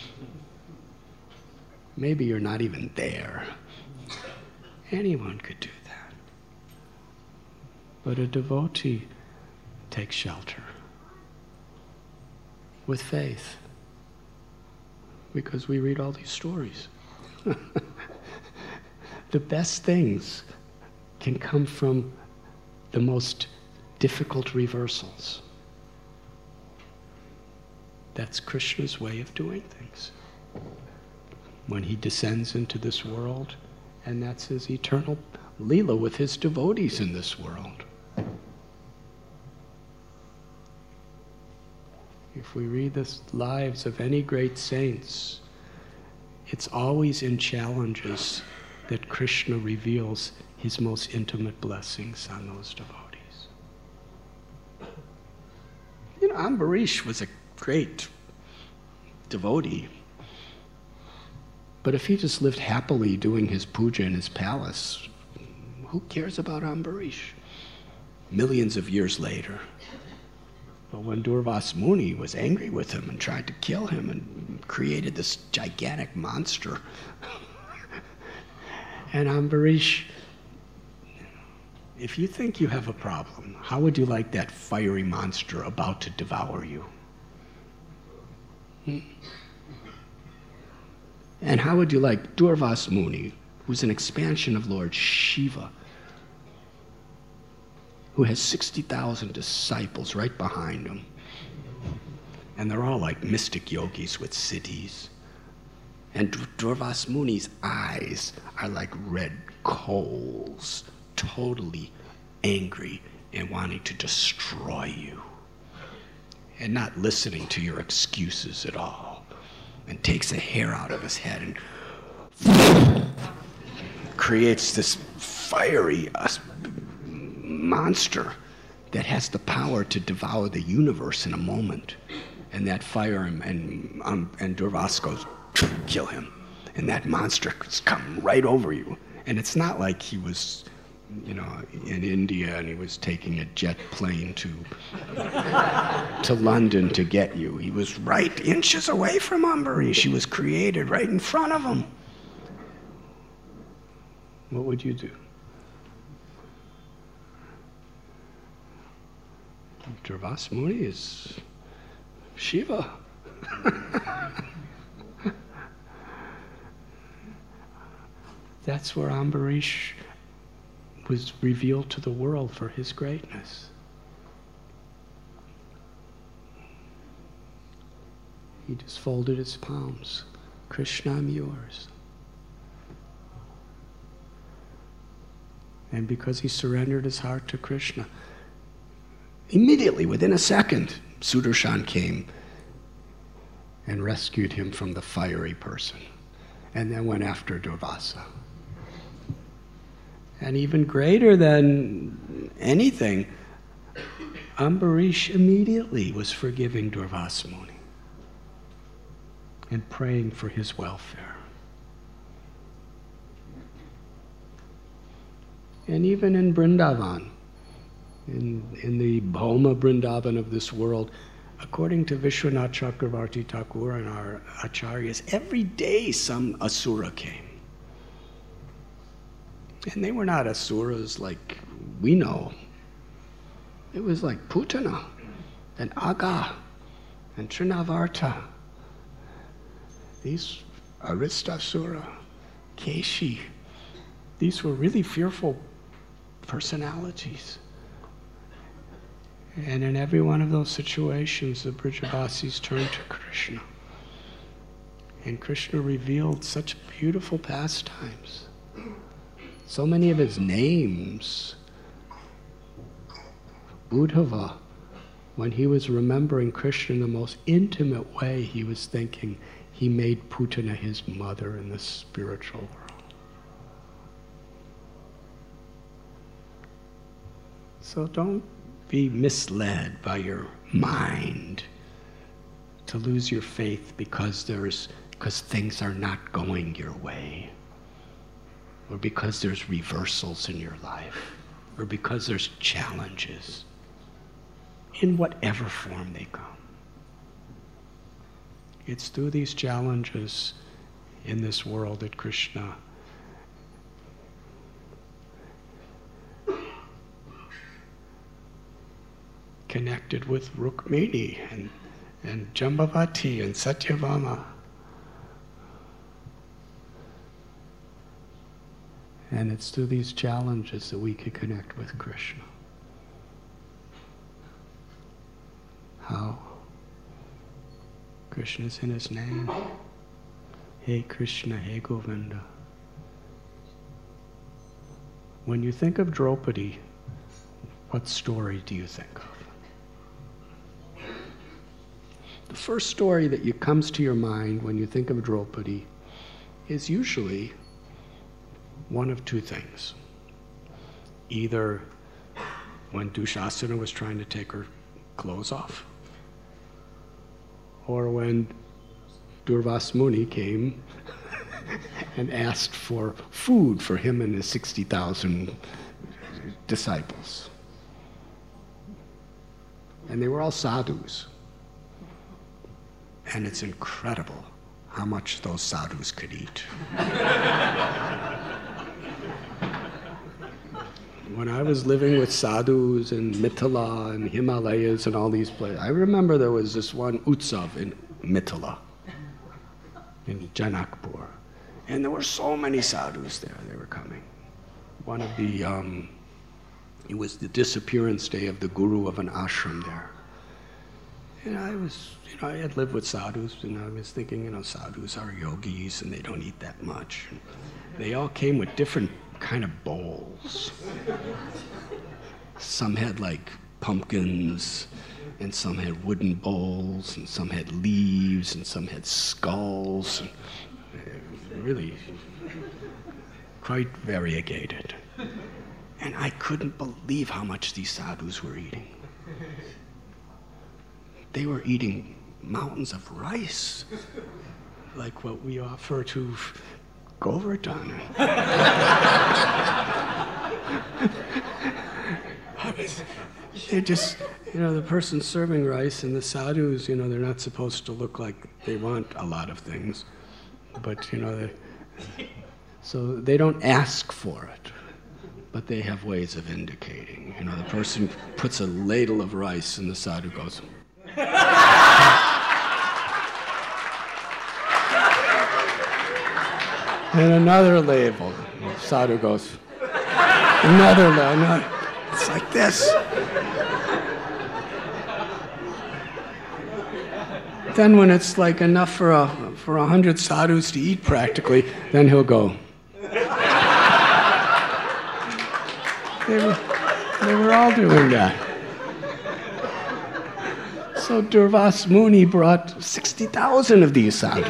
A: Maybe you're not even there. Anyone could do that. But a devotee takes shelter with faith, because we read all these stories. The best things can come from the most difficult reversals. That's Krishna's way of doing things. When he descends into this world, and that's his eternal Leela with his devotees in this world. If we read the lives of any great saints, it's always in challenges that Krishna reveals his most intimate blessings on those devotees. You know, Ambarish was a great devotee, But if he just lived happily doing his puja in his palace, who cares about Ambarish? Millions of years later. But when Durvas Muni was angry with him and tried to kill him and created this gigantic monster, and Ambarish, if you think you have a problem, how would you like that fiery monster about to devour you? Hmm? And how would you like Durvas Muni, who's an expansion of Lord Shiva, who has sixty thousand disciples right behind him, and they're all like mystic yogis with siddhis. And Durvas Muni's eyes are like red coals, totally angry and wanting to destroy you, and not listening to your excuses at all, and takes a hair out of his head and creates this fiery uh, monster that has the power to devour the universe in a moment. And that fire and, and, um, and Durvas goes, kill him. And that monster has come right over you. And it's not like he was, you know, in India and he was taking a jet plane to, to London to get you. He was right inches away from Ambarish. He was created right in front of him. What would you do? Durvas Muni is Shiva. That's where Ambarish was revealed to the world for his greatness. He just folded his palms. Krishna, I'm yours. And because he surrendered his heart to Krishna, immediately, within a second, Sudarshan came and rescued him from the fiery person, and then went after Durvasa. And even greater than anything, Ambarish immediately was forgiving Durvas Muni and praying for his welfare. And even in Vrindavan, in, in the Bhoma Vrindavan of this world, according to Vishwanath Chakravarti Thakur and our acharyas, every day some asura came. And they were not asuras like we know. It was like Putana and Aga and Trinavarta. These Aristasura, Keshi, these were really fearful personalities. And in every one of those situations, the Brajavasis turned to Krishna. And Krishna revealed such beautiful pastimes. So many of his names. Uddhava, when he was remembering Krishna in the most intimate way, he was thinking he made Putana his mother in the spiritual world. So don't be misled by your mind to lose your faith because there's because things are not going your way, or because there's reversals in your life, or because there's challenges, in whatever form they come. It's through these challenges in this world that Krishna connected with Rukmini and, and Jambavati and Satyabhama. And it's through these challenges that we can connect with Krishna. How? Krishna's in his name. Hey Krishna, hey Govinda. When you think of Draupadi, what story do you think of? The first story that you, comes to your mind when you think of Draupadi is usually one of two things. Either when Dushasana was trying to take her clothes off, or when Durvas Muni came and asked for food for him and his sixty thousand disciples. And they were all sadhus. And it's incredible how much those sadhus could eat. When I was living with sadhus in Mithila and Himalayas and all these places, I remember there was this one utsav in Mithila, in Janakpur. And there were so many sadhus there, they were coming. One of the, um, it was the disappearance day of the guru of an ashram there. And I was, you know, I had lived with sadhus, and I was thinking, you know, sadhus are yogis and they don't eat that much. And they all came with different kind of bowls. Some had like pumpkins, and some had wooden bowls, and some had leaves, and some had skulls. And really quite variegated. And I couldn't believe how much these sadhus were eating. They were eating mountains of rice, like what we offer to Govardhan. They just, you know, the person serving rice and the sadhus, you know, they're not supposed to look like they want a lot of things, but, you know, they, so they don't ask for it, but they have ways of indicating. You know, the person puts a ladle of rice and the sadhu goes, and another ladle, sadhu goes, another ladle, it's like this. Then when it's like enough for a for a hundred sadhus to eat practically, then he'll go. They were, they were all doing that. So Durvas Muni brought sixty thousand of these sadhus.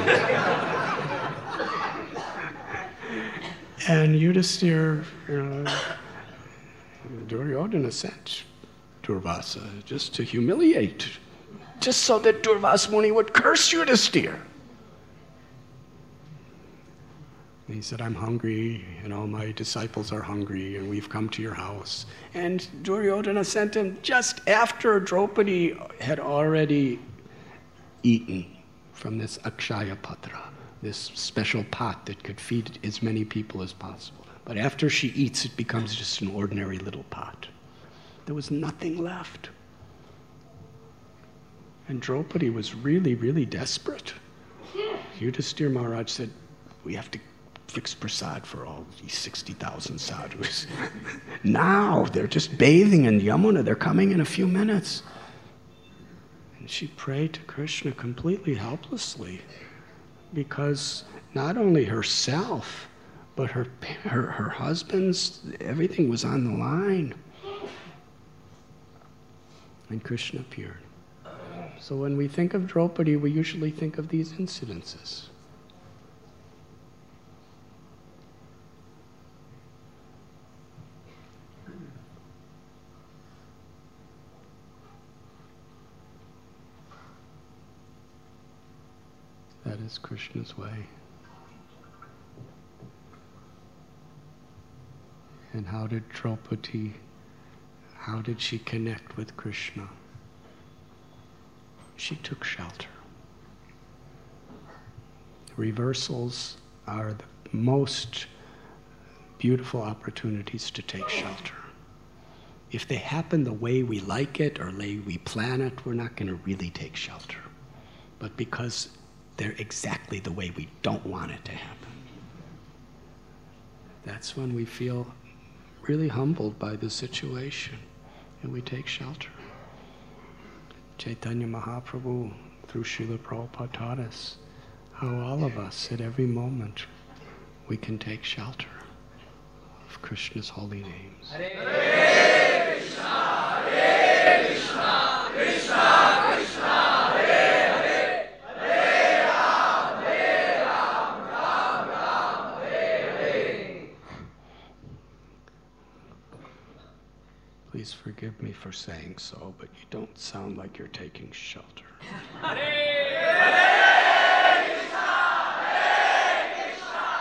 A: And Yudhisthira, you know, Duryodhana sent Durvasa just to humiliate, just so that Durvas Muni would curse Yudhisthira. He said, I'm hungry, and all my disciples are hungry, and we've come to your house. And Duryodhana sent him just after Draupadi had already eaten from this Akshaya Patra, this special pot that could feed as many people as possible. But after she eats, it becomes just an ordinary little pot. There was nothing left. And Draupadi was really, really desperate. Yudhisthira Maharaj said, we have to fix prasad for all these sixty thousand sadhus. Now, they're just bathing in Yamuna. They're coming in a few minutes. And she prayed to Krishna completely helplessly, because not only herself, but her, her, her husband's, everything was on the line. And Krishna appeared. So when we think of Draupadi, we usually think of these incidences. That is Krishna's way. And how did Draupadi, how did she connect with Krishna? She took shelter. Reversals are the most beautiful opportunities to take shelter. If they happen the way we like it or the way we plan it, we're not going to really take shelter. But because they're exactly the way we don't want it to happen, that's when we feel really humbled by the situation and we take shelter. Chaitanya Mahaprabhu, through Srila Prabhupada, taught us how all of us, at every moment, we can take shelter of Krishna's holy names.
B: Hare Krishna, Hare Krishna, Krishna Krishna, Hare Hare, Hare Ram, Hare Ram, Ram Ram, Hare Hare.
A: Please forgive me for saying so, but you don't sound like you're taking shelter.
B: Hare Hare Krishna, Hare Krishna,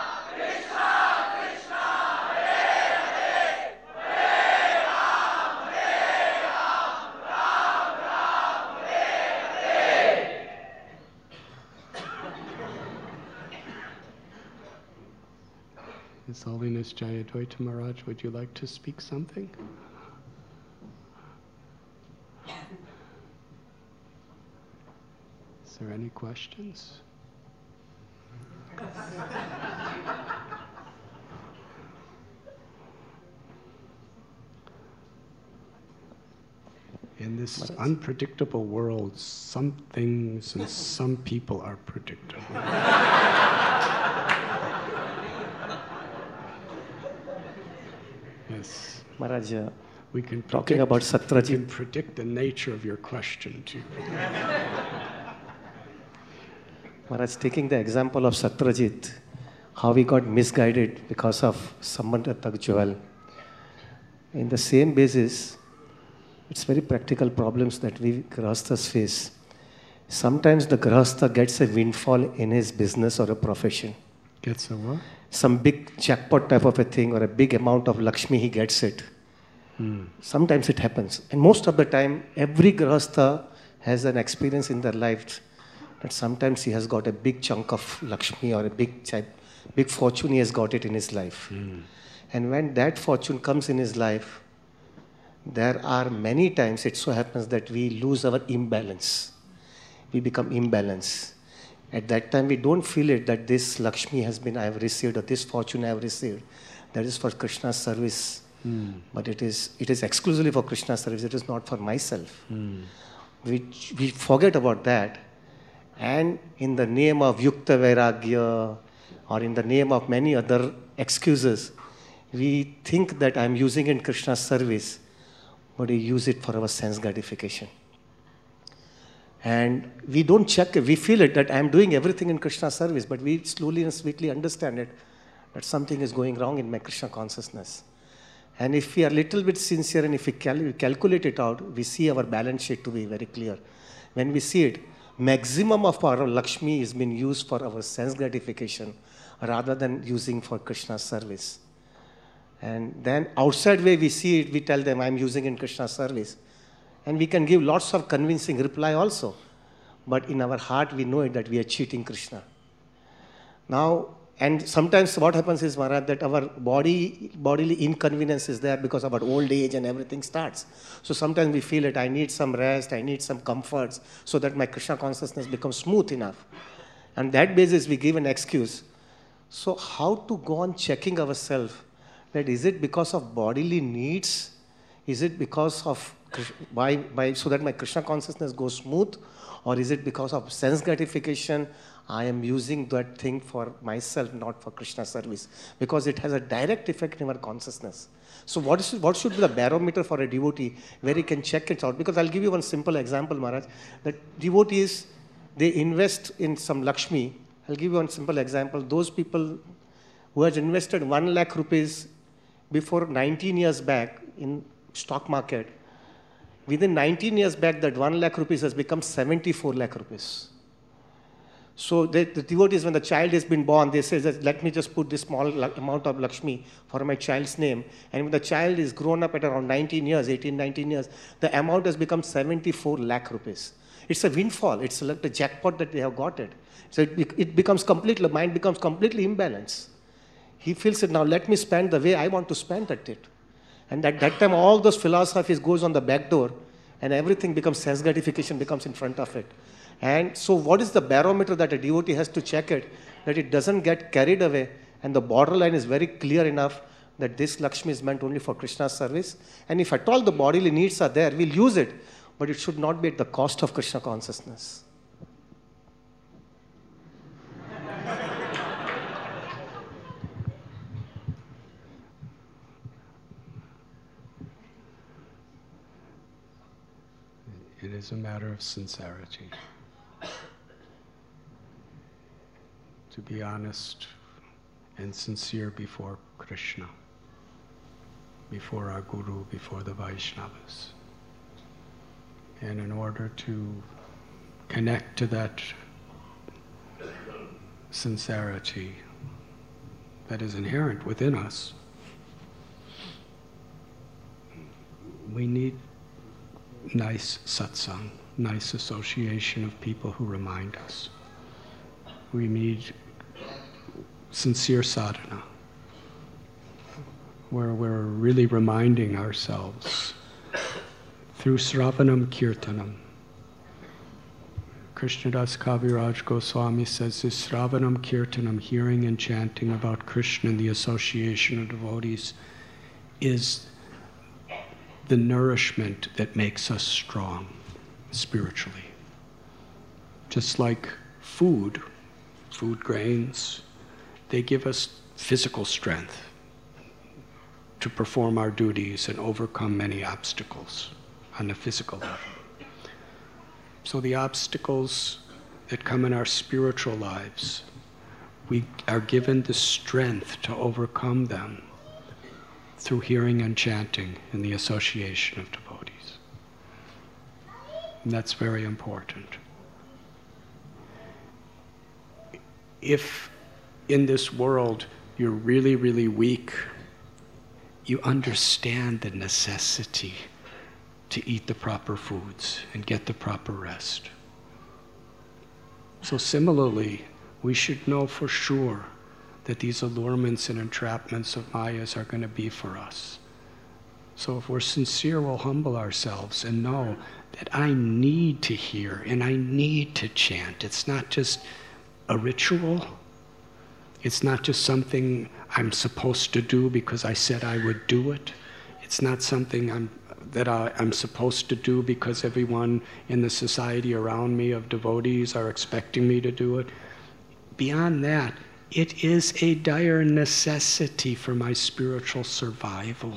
A: His Holiness Jayadvaita Maharaj, would you like to speak something? Is there any questions? In this unpredictable world, some things and some people are predictable. Yes.
C: Maharaj, uh,
A: we can
C: talking
A: predict,
C: about Satyajit.
A: We can predict the nature of your question too.
C: Maharaj, taking the example of Satyajit, how he got misguided because of Sambandha Tak jewel. In the same basis, it's very practical problems that we Grahasthas face. Sometimes the Grahastha gets a windfall in his business or a profession.
A: Gets a what?
C: Some big jackpot type of a thing or a big amount of Lakshmi, he gets it.
A: Hmm.
C: Sometimes it happens. And most of the time, every Grahastha has an experience in their life that sometimes he has got a big chunk of Lakshmi or a big, big fortune, he has got it in his life.
A: Hmm.
C: And when that fortune comes in his life, there are many times it so happens that we lose our imbalance. We become imbalanced. At that time, we don't feel it that this Lakshmi has been, I have received, or this fortune I have received. That is for Krishna's service.
A: Mm.
C: But it is, it is exclusively for Krishna's service. It is not for myself.
A: Mm.
C: We, we forget about that. And in the name of Yukta Vairagya, or in the name of many other excuses, we think that I'm using it in Krishna's service, but we use it for our sense gratification. And we don't check it. We feel it that I'm doing everything in Krishna's service, but we slowly and sweetly understand it, that something is going wrong in my Krishna consciousness. And if we are a little bit sincere and if we cal calculate it out, we see our balance sheet to be very clear. When we see it, maximum of our Lakshmi is being used for our sense gratification rather than using for Krishna's service. And then outside way we see it, we tell them I'm using in Krishna's service. And we can give lots of convincing reply also. But in our heart we know it that we are cheating Krishna. Now, and sometimes what happens is, Maharaj, that our body, bodily inconvenience is there because of our old age and everything starts. So sometimes we feel it, I need some rest, I need some comforts so that my Krishna consciousness becomes smooth enough. And that basis we give an excuse. So how to go on checking ourselves? That is it because of bodily needs? Is it because of, by, by, so that my Krishna consciousness goes smooth? Or is it because of sense gratification? I am using that thing for myself, not for Krishna service. Because it has a direct effect in our consciousness. So what, is, what should be the barometer for a devotee where he can check it out? Because I'll give you one simple example, Maharaj. That devotees, they invest in some Lakshmi. I'll give you one simple example. Those people who has invested one lakh rupees before nineteen years back in stock market, within nineteen years back, that one lakh rupees has become seventy-four lakh rupees. So they, the devotees, when the child has been born, they say, that, let me just put this small amount of Lakshmi for my child's name. And when the child is grown up at around nineteen years, eighteen, nineteen years, the amount has become seventy-four lakh rupees. It's a windfall. It's like the jackpot that they have got it. So it, it becomes completely, the mind becomes completely imbalanced. He feels it, now let me spend the way I want to spend at it. And at that time, all those philosophies goes on the back door and everything becomes, sense gratification becomes in front of it. And so what is the barometer that a devotee has to check it? That it doesn't get carried away and the borderline is very clear enough that this Lakshmi is meant only for Krishna's service. And if at all the bodily needs are there, we'll use it. But it should not be at the cost of Krishna consciousness.
A: It is a matter of sincerity. To be honest and sincere before Krishna, before our Guru, before the Vaishnavas. And in order to connect to that sincerity that is inherent within us, we need nice satsang, nice association of people who remind us. We need sincere sadhana. where we're really reminding ourselves through Sravanam Kirtanam. Krishnadas Kaviraj Goswami says this Sravanam Kirtanam, hearing and chanting about Krishna and the association of devotees, is the nourishment that makes us strong spiritually. Just like food, food grains, they give us physical strength to perform our duties and overcome many obstacles on the physical level. So the obstacles that come in our spiritual lives, we are given the strength to overcome them through hearing and chanting in the association of devotees. And that's very important. If in this world you're really, really weak, you understand the necessity to eat the proper foods and get the proper rest. So similarly, we should know for sure that these allurements and entrapments of mayas are going to be for us. So if we're sincere, we'll humble ourselves and know that I need to hear and I need to chant. It's not just a ritual. It's not just something I'm supposed to do because I said I would do it. It's not something I'm, that I, I'm supposed to do because everyone in the society around me of devotees are expecting me to do it. Beyond that, it is a dire necessity for my spiritual survival.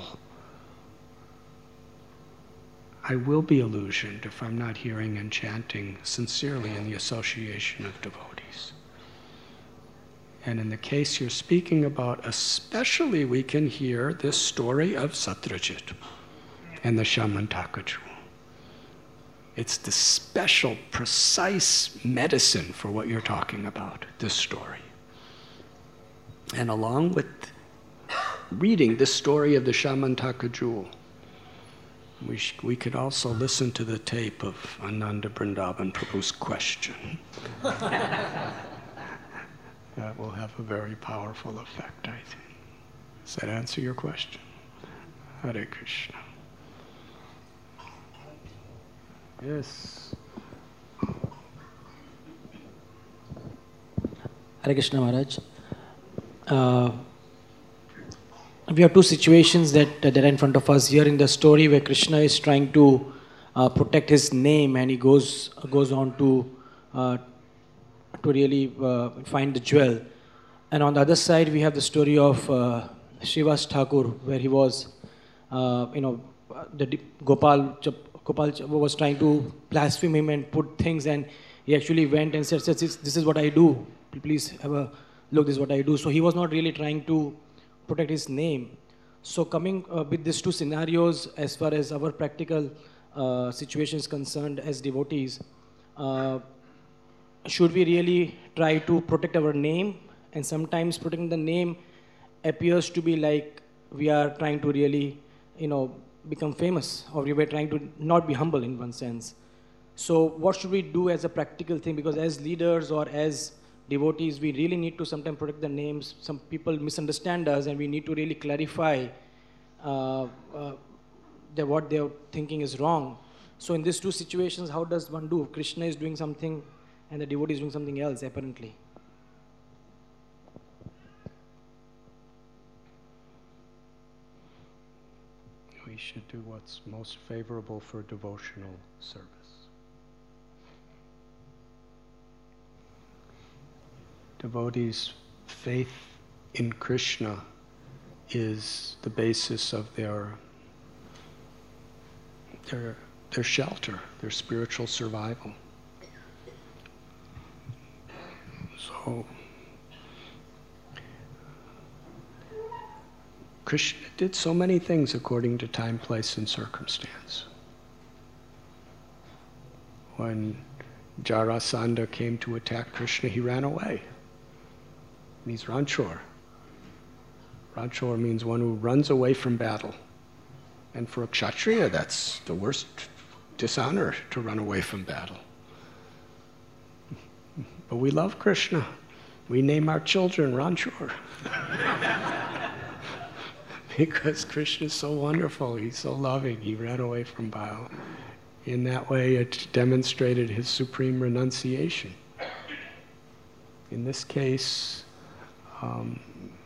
A: I will be illusioned if I'm not hearing and chanting sincerely in the association of devotees. And in the case you're speaking about, especially we can hear this story of Satyajit and the Shamantaka jewel. It's the special, precise medicine for what you're talking about, this story. And along with reading this story of the Shamantaka jewel, we, sh- we could also listen to the tape of Ananda Vrindavan Prabhu's question. That will have a very powerful effect, I think. Does that answer your question? Hare Krishna. Yes.
D: Hare Krishna Maharaj. Uh, we have two situations that, that are in front of us here in the story where Krishna is trying to uh, protect his name, and he goes goes on to uh, to really uh, find the jewel. And on the other side, we have the story of uh, Srivas Thakur, where he was, uh, you know, the Gopal Gopal was trying to blaspheme him and put things, and he actually went and said, "This is what I do. Please have a look. This is what I do." So he was not really trying to protect his name. So coming uh, with these two scenarios, as far as our practical uh, situation is concerned as devotees, uh, should we really try to protect our name? And sometimes protecting the name appears to be like we are trying to really, you know, become famous, or we were trying to not be humble in one sense. So what should we do as a practical thing? Because as leaders or as devotees, we really need to sometimes protect the names. Some people misunderstand us, and we need to really clarify uh, uh, that what they're thinking is wrong. So in these two situations, how does one do? Krishna is doing something, and the devotee is doing something else, apparently.
A: We should do what's most favorable for devotional service. Devotees' faith in Krishna is the basis of their, their, their shelter, their spiritual survival. So, Krishna did so many things according to time, place, and circumstance. When Jarasandha came to attack Krishna, he ran away. And he's Ranchor. Ranchor means one who runs away from battle. And for a Kshatriya, that's the worst dishonor, to run away from battle. But we love Krishna. We name our children Ranchor. because Krishna is so wonderful, he's so loving, he ran away from Baal. In that way, it demonstrated his supreme renunciation. In this case, um,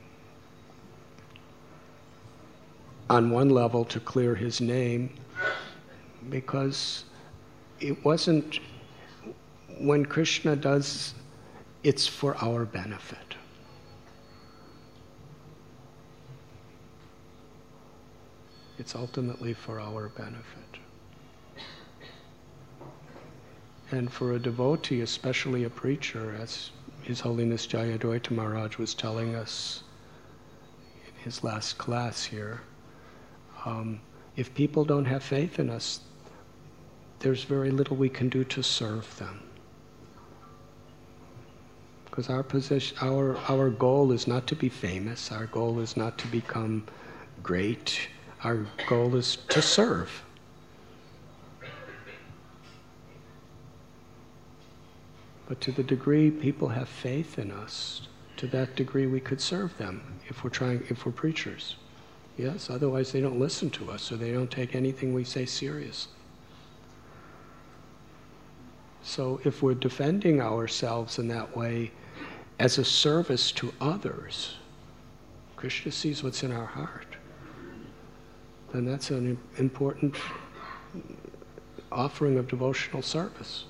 A: on one level, to clear his name, because it wasn't, when Krishna does, it's for our benefit. It's ultimately for our benefit. And for a devotee, especially a preacher, as His Holiness Jayadvaita Maharaj was telling us in his last class here, um, if people don't have faith in us, there's very little we can do to serve them. Because our position, our, our goal is not to be famous, our goal is not to become great, our goal is to serve. But to the degree people have faith in us, to that degree we could serve them if we're trying, if we're preachers. Yes, otherwise they don't listen to us or they don't take anything we say seriously. So if we're defending ourselves in that way as a service to others, Krishna sees what's in our heart, then that's an important offering of devotional service.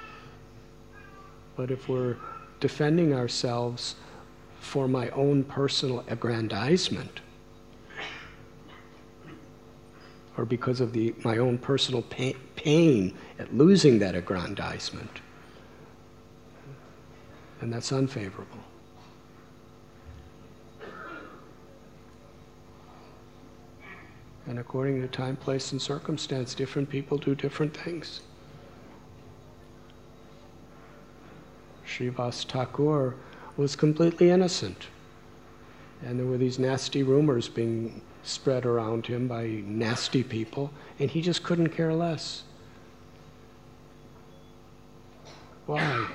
A: But if we're defending ourselves for my own personal aggrandizement, or because of the, my own personal pain, pain at losing that aggrandizement, then that's unfavorable. And according to time, place, and circumstance, different people do different things. Srivas Thakur was completely innocent. And there were these nasty rumors being spread around him by nasty people, and he just couldn't care less. Why?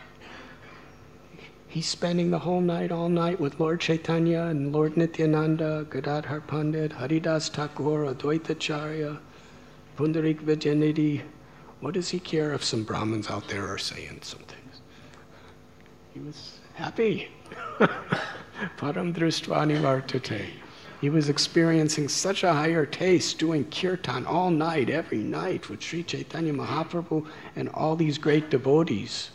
A: He's spending the whole night, all night with Lord Chaitanya and Lord Nityananda, Gadadhar Pandit, Haridas Thakur, Advaitacharya, Pundarik Vijayanidhi. What does he care if some Brahmins out there are saying some things? He was happy. Param Dristvani Vartate. He was experiencing such a higher taste doing kirtan all night, every night with Sri Chaitanya Mahaprabhu and all these great devotees.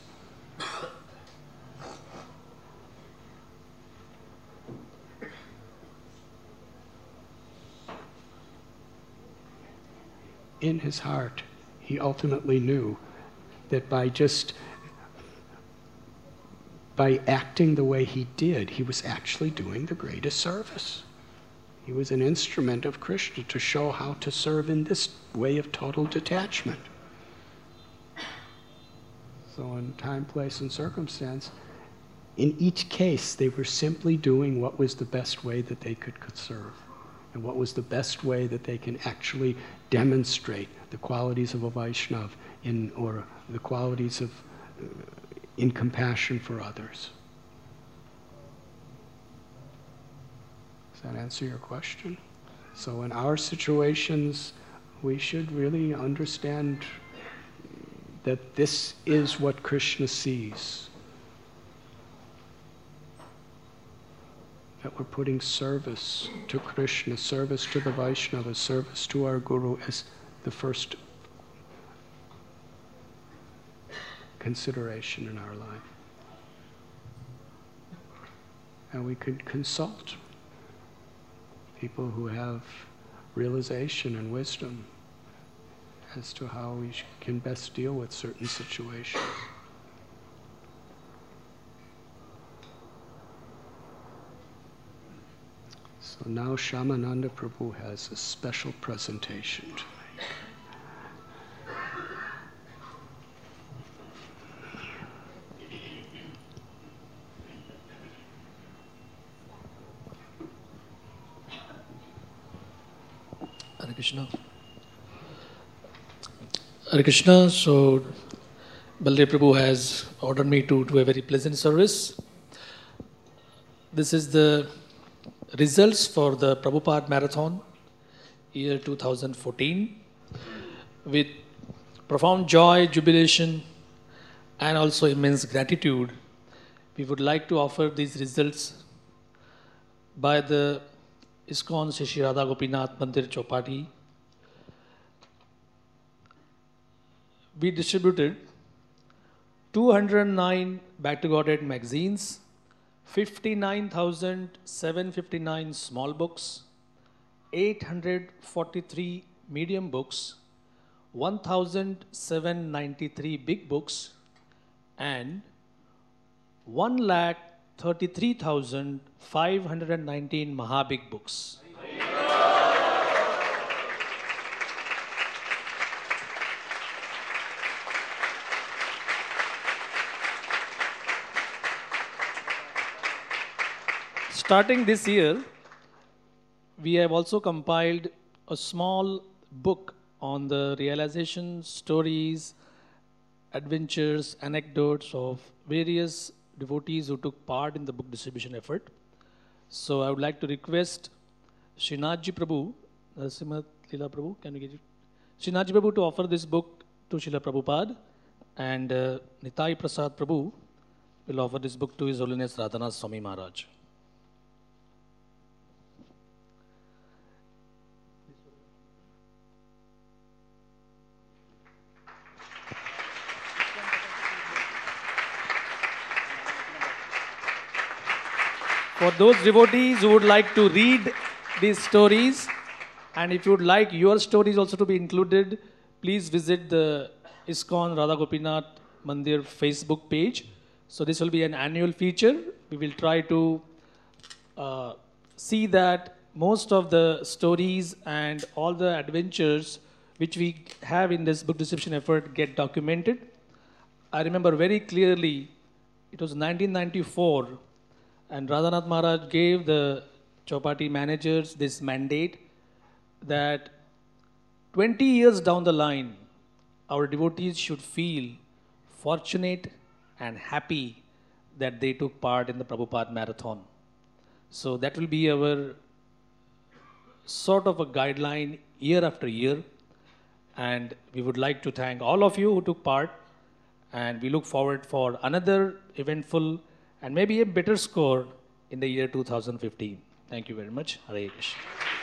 A: In his heart, he ultimately knew that by just by acting the way he did, he was actually doing the greatest service. He was an instrument of Krishna to show how to serve in this way of total detachment. So in time, place, and circumstance, in each case, they were simply doing what was the best way that they could, could serve, and what was the best way that they can actually demonstrate the qualities of a Vaishnava in, or the qualities of uh, in compassion for others. Does that answer your question? So in our situations, we should really understand that this is what Krishna sees. That we're putting service to Krishna, service to the Vaishnava, service to our Guru as the first consideration in our life. And we could consult people who have realization and wisdom as to how we can best deal with certain situations. So now Shyamananda Prabhu has a special presentation to make.
E: Hare Krishna. Hare Krishna. So, Baldev Prabhu has ordered me to do a very pleasant service. This is the results for the Prabhupada Marathon year two thousand fourteen. With profound joy, jubilation, and also immense gratitude, we would like to offer these results by the ISKCON Shri Shri Radha Gopinath Mandir Chowpatty. We distributed two hundred nine Back to Godhead magazines, fifty-nine thousand seven hundred fifty-nine small books, eight hundred forty-three medium books, one thousand seven hundred ninety-three big books, and one lakh thirty-three thousand five hundred nineteen Mahabig books. Starting this year, we have also compiled a small book on the realization stories, adventures, anecdotes of various devotees who took part in the book distribution effort. So I would like to request Srinathji Prabhu, Narasimha Leela Prabhu, can we get you? Srinathji Prabhu to offer this book to Srila Prabhupada, and uh, Nitai Prasad Prabhu will offer this book to His Holiness Radhanath Swami Maharaj. For those devotees who would like to read these stories, and if you would like your stories also to be included, please visit the ISKCON Radha Gopinath Mandir Facebook page. So this will be an annual feature. We will try to uh, see that most of the stories and all the adventures which we have in this book distribution effort get documented. I remember very clearly, it was nineteen ninety-four, and Radhanath Maharaj gave the Chowpatty managers this mandate that twenty years down the line, our devotees should feel fortunate and happy that they took part in the Prabhupada Marathon. So that will be our sort of a guideline year after year. And we would like to thank all of you who took part. And we look forward for another eventful and maybe a better score in the year two thousand fifteen. Thank you very much. Hare Krishna.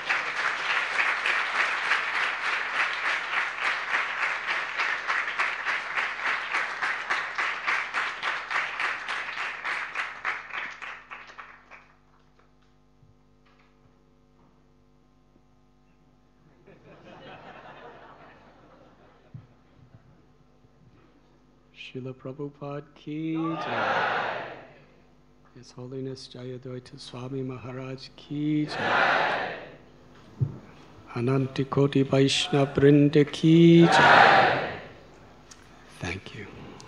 A: Srila Prabhupada ki jai. His Holiness Jayadvaita Swami Maharaj ki jai. Anantikoti Vaishnava Vrinda ki jai.